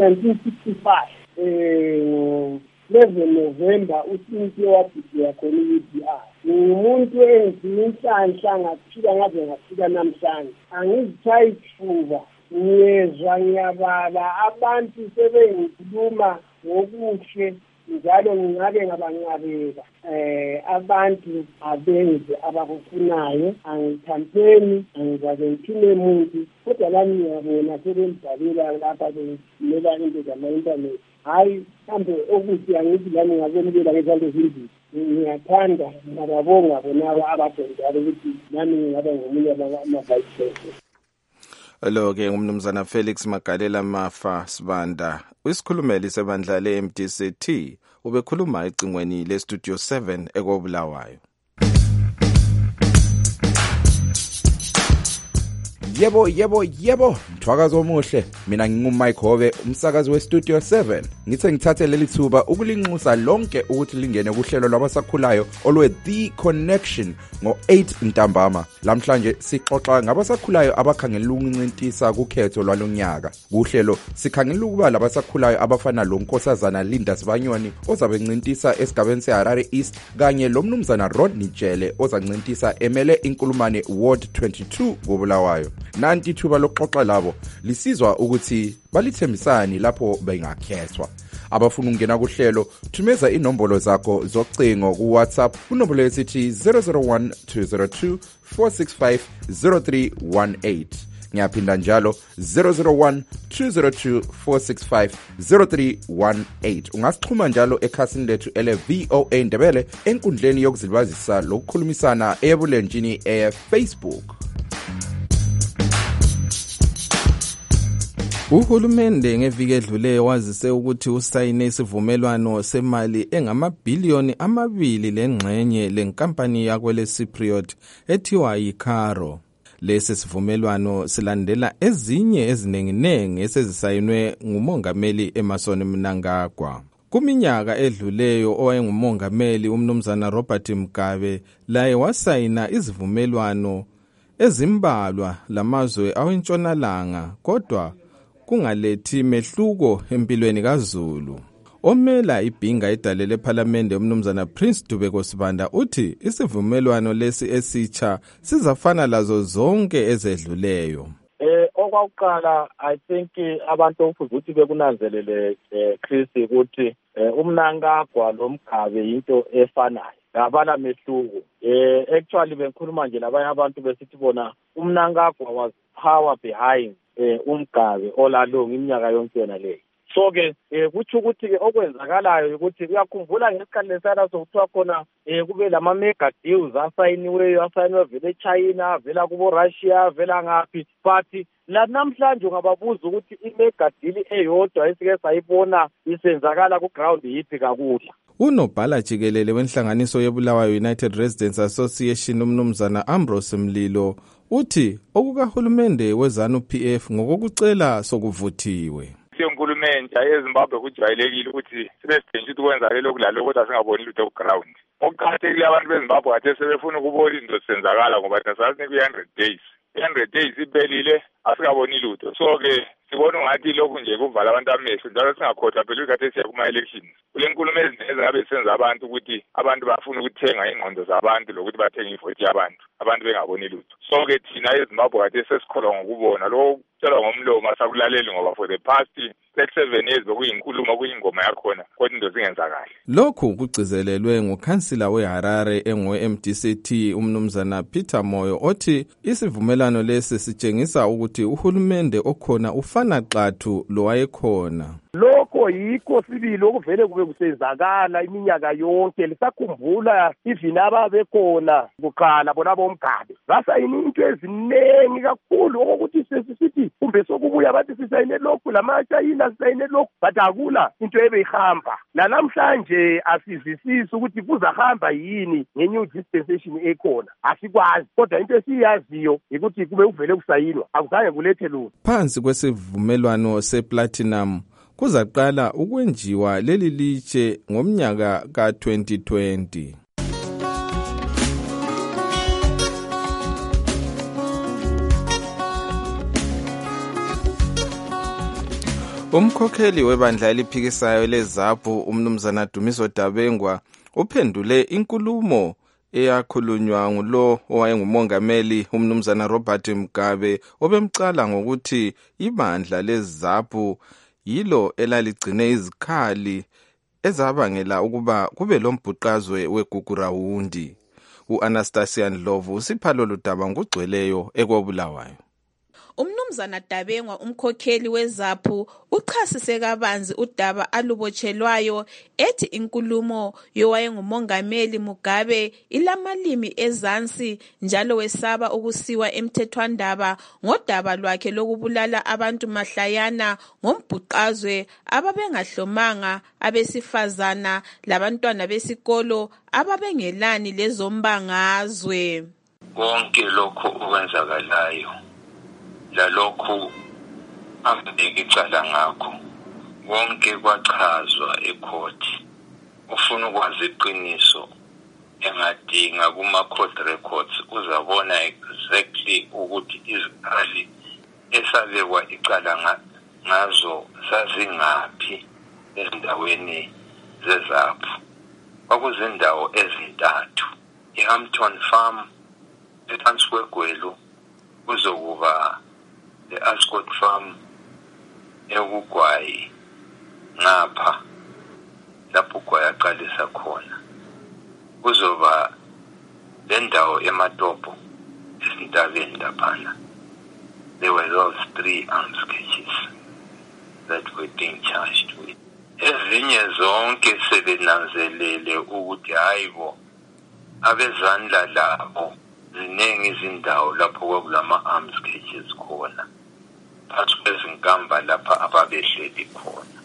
1965. 11 November uSinti waphila khona e-UDR. Ngumuntu engiyinhlanhla ngaphila ngaze ngafika namhlanje. Angizitshayi isifuba. Ngiyezwa ngiyabala abantu sebengikhuluma ngokuhle njalo ngingake ngabanqabela. Abantu abenze abakufunayo angithampeni angizake ngithine umuntu kodwa lami ngiyabona sebembhalela lapha bemela into zama-internet. Hayi mhlawumbe okuthi angithi lami ngakemukela ngezanto ezimbili. Ngiyathanda ngababonga bonaba abasenjalo ukuthi nami ngingaba ngomunye ama-vice president. Lo-ke ngumnumzana Felix Magalela Mafa Sibanda, uyisikhulumeli sebandla le-MDC-T, ubekhuluma ecingweni le-Studio 7 ekoBulawayo. Yebo, mthwakazo omuhle. Mina nginguMike Hove, umsakazi weStudio 7. Ngithe ngithathe leli thuba ukulinxusa lonke ukuthi lingene kuhlelo lwabasakhulayo olwe The Connection ngo-8 ntambama. Lamhlanje sixoxa ngabasakhulayo abakhangelela ukuncintisa kukhetho lwalonyaka. Kuhlelo sikhangela ukuba labasakhulayo abafana lo Nkosazana Linda Sibanyoni ozabe ncintisa esigabeni seHarare East kanye lo mnumzana Rodney Jele ozancintisa emele inkulumane Ward 22 koBulawayo. Nanti thuba lokuxoxa labo lisizwa ukuthi balithembisani lapho bengakhethwa. Abafuna ukungena kuhlelo thumeza inombolo zakho zocingo ku WhatsApp kunombolo esithi 001 202 465 0318. Ngiyaphinda njalo 001 202 465 0318. Ungasixhuma njalo ekhasini lethu ele VOA Ndebele enkundleni yokuzilibazisa lokukhulumisana ebulenjini Facebook. Uhulumende ngeviki edluleyo wazise ukuthi usayine isivumelwano semali engamabhiliyoni 2 lengxenye lenkampani yakwele Cypriot ethiwa yiCaro. Lesi sivumelwano silandela ezinye ezinenginengi esezisayinwe ngumongameli Emmerson Mnangagwa. Kuminyaka edluleyo owayengumongameli umnumzana Robert Mugabe laye wasayina izivumelwano ezimbalwa lamazwe awentshonalanga kodwa kungalethi mehluko empilweni kaZulu. Omela ibhinga idale lePhalamende umnumzana Prince Dubeko Sibanda uthi isivumelwano lesi esitsha sizafana lazo zonke ezedluleyo. okokuqala I think abantu okufuze ukuthi bekunanzelele Chris ukuthi umnankagwa lomgabe into efanayo ngabala mehluko. Actually bengikhuluma nje labanye abantu besithi bona umnankagwa was power behind umgabe olalong iminyaka yonke yona leyo. So ke kuthi ukuthi okwenzakalayo ukuthi uyakhumbula ngesikhathi lesana sokuthiwa khona kube lama mega deals asayiniwe vele eChina vela kubo Russia vela ngaphi, but la namhlanje ungababuza ukuthi imega deal eyodwa esike sayibona isenzakala ku ground yipi kakudla. Unobhala jikelele wenhlanganiso yeBulawayo United Residents Association umnumzana Ambrose Mlilo uthi okukahulumende weZANU-PF ngokokucela sokuvuthiwe. Uhulumende eZimbabwe kujwayelekile ukuthi sibesidinga ukuthi kwenzakale lokhu lalokho kodwa singaboni lutho ku ground. Okuqakathekile abantu beZimbabwe kade sebefuna ukubona izinto zisenzakala ngoba sasazi ku-100 days. 100 days iphelile asikaboni lutho. So ke sibona ngathi lokhu nje kuvala abantu amehlo njalo singakhohlwa phela ukuthi siya kuma-elections. Kule nkulumo ezingabe senza abantu ukuthi abantu bafuna ukuthenga ingqondo zabantu lokuthi bathenge ivoti yabantu, abantu bengaboni lutho. So ke thina eZimbabwe kade sesikholwa ngokubona lokho kutshelwa ngomlomo asakulaleli ngoba for the past 7 years bekuyinkulumo kuyingoma yakhona kodwa into zingenzakali. Lokhu kugcizelelwe ngukhansila weHarare engowe-MDC umnumzana Peter Moyo othi isivumelano lesi sitshengisa ukuthi uhulumende okhona ufana xathu lo wayekhona. Lokho yikho sibili okuvele kube kusenzakala iminyaka yonke. Lisakhumbula even ababekhona kuqala bona bomgabe basayini into eziningi kakhulu okokuthi sesithi kumbe sokubuya bathi sisayine lokhu lamaChina sisayine lokhu, but akula into ebeyihamba. Namhlanje asizwisisi ukuthi kuzahamba yini nge-new dispensation ekhona, asikwazi. Kodwa into esiyaziyo ukuthi kube uvele kusayinwa akuzange kulethe lutho. Phansi kwesivumelwano seplatinum kuzaqala ukwenjiwa leli litshe ngomnyaka ka-2020. Umkhokheli webandla eliphikisayo leZAPU umnumzana Dumiso Dabengwa uphendule inkulumo eyakhulunywa ngulo owayengumongameli umnumzana Robert Mugabe obemcala ngokuthi ibandla leZAPU yilo elaligcine izikhali ezabangela ukuba kube lombhuqazwe weGugurawundi. U-Anastasia Ndlovu usipha lolu daba ngugcweleyo ekobulawayo. Umnumzana Dabengwa umkhokheli weZAPU uchasise kabanzi udaba alubotshelwayo ethi inkulumo yowayengumongameli Mugabe ilamalimi ezansi njalo wesaba ukusiwa emthethwandaba ngodaba lwakhe lokubulala abantu mahlayana ngombhuqazwe ababengahlomanga, abesifazana labantwana besikolo ababengelani lezombangazwe. Konke lokho okwenzakalayo lalokhu ambeka icala ngakho konke kwachazwa ekhoti. Ufuna ukwazi iqiniso engadinga kuma-court records uzabona exactly ukuthi izikhali esabekwa icala ngazo zazingaphi ezindaweni zeZAPU. Kwakuzindawo ezintathu: iHampton Farm, ephansi kweGwelu kuzokuba the Ascot Farm ekugwayi ngapha lapho ugwayi aqalisa khona, kuzoba le ndawo eMatopo esintabeni laphana. There were those 3 arms cases that were being charged with. Ezinye zonke sebenanzelele ukuthi hayibo abezandla labo ziningi izindawo lapho kwakulama-arms cages khona phakathi kwezinkamba lapha ababehleli khona.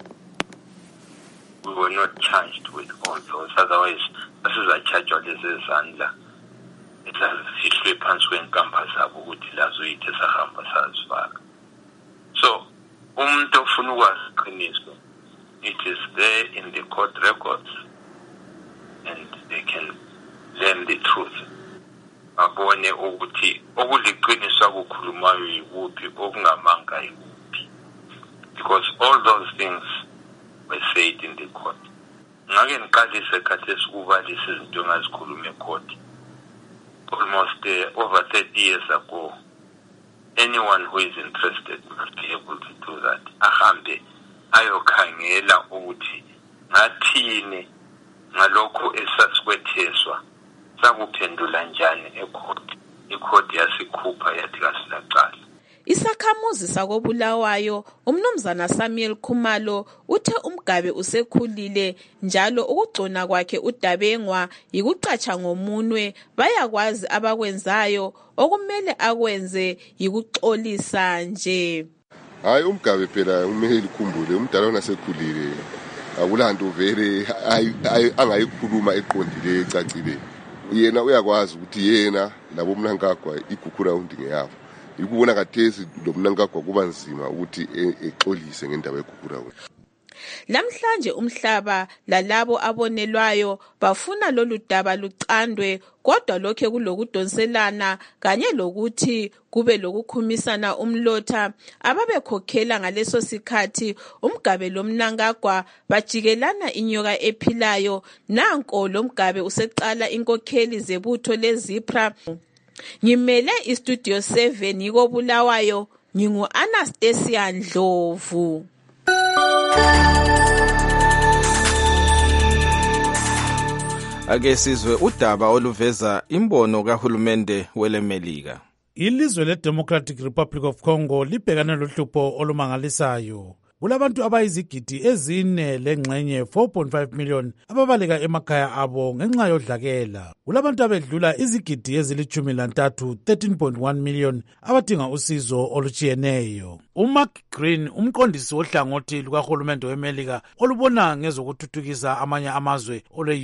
We were not charged with all those, otherwise asizatshajwa lezi zandla ezazifihlwe phansi kwenkamba zabo ukuthi lazo yithi sahamba sazifaka. So umuntu ofuna ukwazi iqiniso, it is there in the court records and they can learn the truth. Babone ukuthi okuliqiniso akukhulumayo yikuphi, okungamanga yikuphi, because all those things were said in the court. Ngake ngiqalise khathi esikubalisa izinto engazikhuluma ecourt almost over 30 years ago anyone who is interested must be able to do that. Ahambe ayokhangela ukuthi ngathini ngalokho esasikwetheswa sakuphendula njani ekhodi. Ikhodi yasikhupha yathi kasilaqala. Isakhamuzi sakobulawayo umnumzana Samuel Khumalo uthe umgabe usekhulile njalo ukugcona kwakhe uDabengwa yikuqatsha ngomunwe bayakwazi abakwenzayo okumele akwenze yikuxolisa nje. Hayi umgabe phela umele likhumbule umdala onasekhulile akulanto vele angayikhuluma eqondile ecacile. Yena uyakwazi ukuthi yena labo Mnangagwa igugu round ngeyabo. Ikubona kathesi lo Mnangagwa kuba nzima ukuthi exolise ngendaba yegugu round. Lamhlanje umhlaba lalabo abonelwayo bafuna lolu daba lucandwe kodwa lokho kulokudonselana kanye lokuthi kube lokukhumisana umlotha ababekhokhela ngaleso sikhathi umgabe loMnangagwa bajikelana inyoka ephilayo. Nanko lomgabe useqala inkokheli zebutho leZipra. Ngimele iStudio 7 yikobulawayo ngingu Anastasia Ndlovu. Ake sizwe udaba oluveza imbono kahulumende welemelika. Ilizwe leDemocratic Republic of Congo libhekana lohlupho olumangalisayo. Kulabantu abayizigidi ezine lengxenye 4.5 million ababaleka emakhaya abo ngenxa yodlakela. Kulabantu abedlula izigidi ezili13 13.1 million abadinga usizo olutshiyeneyo. uMark Green umqondisi wohlangothi lukahulumende weMelika olubona ngezokuthuthukisa amanye amazwe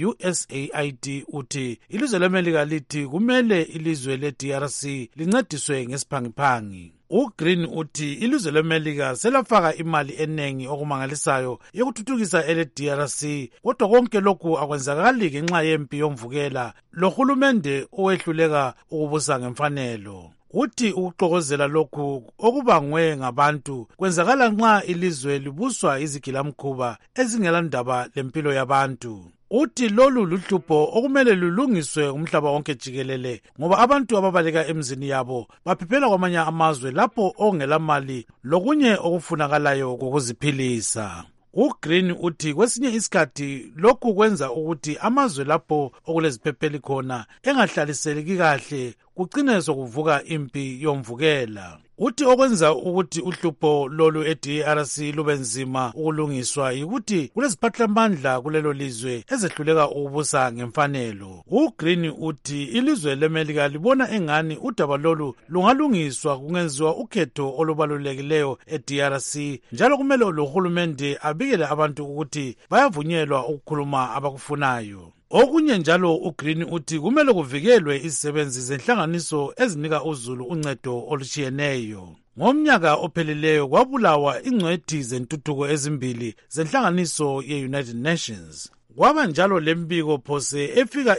ole-USAID uthi ilizwe leMelika lithi kumele ilizwe le-DRC lincediswe ngesiphangiphangi. uGreen uthi ilizwe leMelika selafaka imali enengi okumangalisayo yokuthuthukisa ele-DRC kodwa konke lokhu akwenzakali ngenxa yempi yomvukela lohulumende owehluleka ukubusa ngemfanelo. Uthi ukuxokozela lokhu okubangwe ngabantu kwenzakala nxa ilizwe libuswa izigilamkhuba ezingelandaba lempilo yabantu. Uthi lolu luhlupho okumele lulungiswe umhlaba wonke jikelele ngoba abantu ababaleka emzini yabo baphephela kwamanye amazwe lapho ongelamali lokunye okufunakalayo kokuziphilisa. uGreen uthi kwesinye isikhathi lokhu kwenza ukuthi amazwe lapho okuleziphepheli khona engahlaliseleki kahle kugcine sokuvuka impi yomvukela. Uthi okwenza ukuthi uhlupho lolu eDRC lube nzima ukulungiswa yikuthi kuleziphathamandla kulelo lizwe ezehluleka ukubusa ngemfanelo. uGreen uthi ilizwe leMelika libona engani udaba lolu lungalungiswa kungenziwa ukhetho olubalulekileyo eDRC njalo kumele lohulumende abikele abantu ukuthi bayavunyelwa ukukhuluma abakufunayo. Okunye njalo uGreen uthi kumele kuvikelwe izisebenzi zenhlanganiso ezinika uzulu uncedo olutshiyeneyo. Ngomnyaka ophelileyo kwabulawa ingcwethi zentuthuko ezimbili zenhlanganiso ye-United Nations. Kwaba njalo lembiko phose efika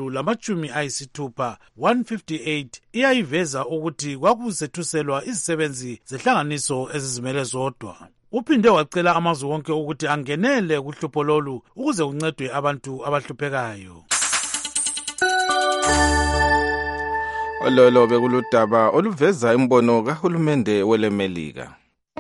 160 iyayiveza ukuthi kwakusethuselwa izisebenzi zenhlanganiso ezizimele zodwa. Uphinde wacela amazwe wonke ukuthi angenele kuhlupho lolu ukuze kuncedwe abantu abahluphekayo. Ololo bekuludaba oluveza imbono kahulumende welemelika.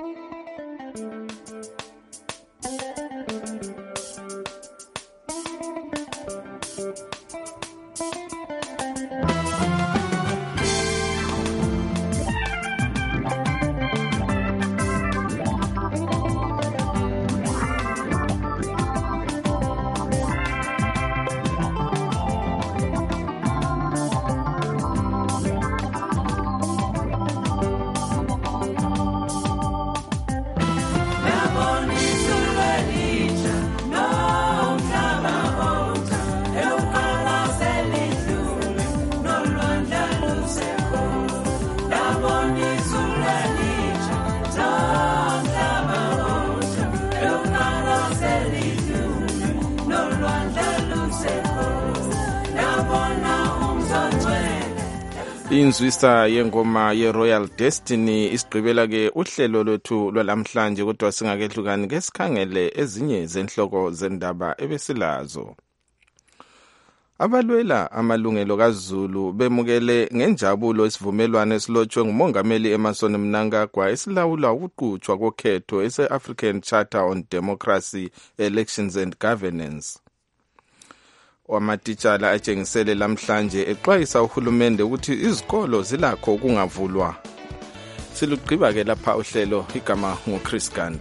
Inzwisa yengoma ye-Royal Destiny isigqibela ke uhlelo lwethu lwalamhlanje kodwa singakehlukani ke sikhangele ezinye zenhloko zendaba ebesilazo. Abalwela amalungelo kaZulu bemukele ngenjabulo isivumelwano esilotshwe ngumongameli Emmerson Mnangagwa esilawula ukuqhutshwa kokhetho ese-African Charter on Democracy, Elections and Governance. Amatitshala atshengisele lamhlanje exwayisa uhulumende ukuthi izikolo zilakho ukungavulwa. Silugqiba ke lapha uhlelo, igama nguChris Gande.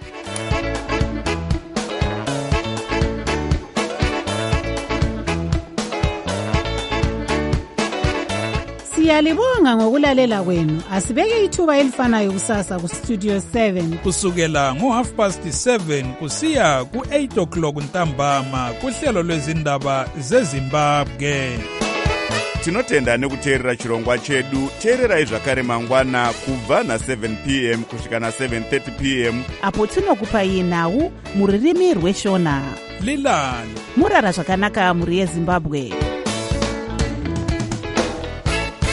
Siyalibonga ngokulalela kwenu. Asibeke ithuba elifanayo kusasa ku Studio 7 kusukela ngo7:30 kusiya ku8 o'clock ntambama kuhlelo lwezindaba zeZimbabwe. Tinotenda nekuteerera chirongwa chedu. Teererai zvakare mangwana kubva na7 p.m. kusvika na7:30 p.m. apo tinokupai nhau muririmi rweshona. Lilani murara zvakanaka muri yeZimbabwe.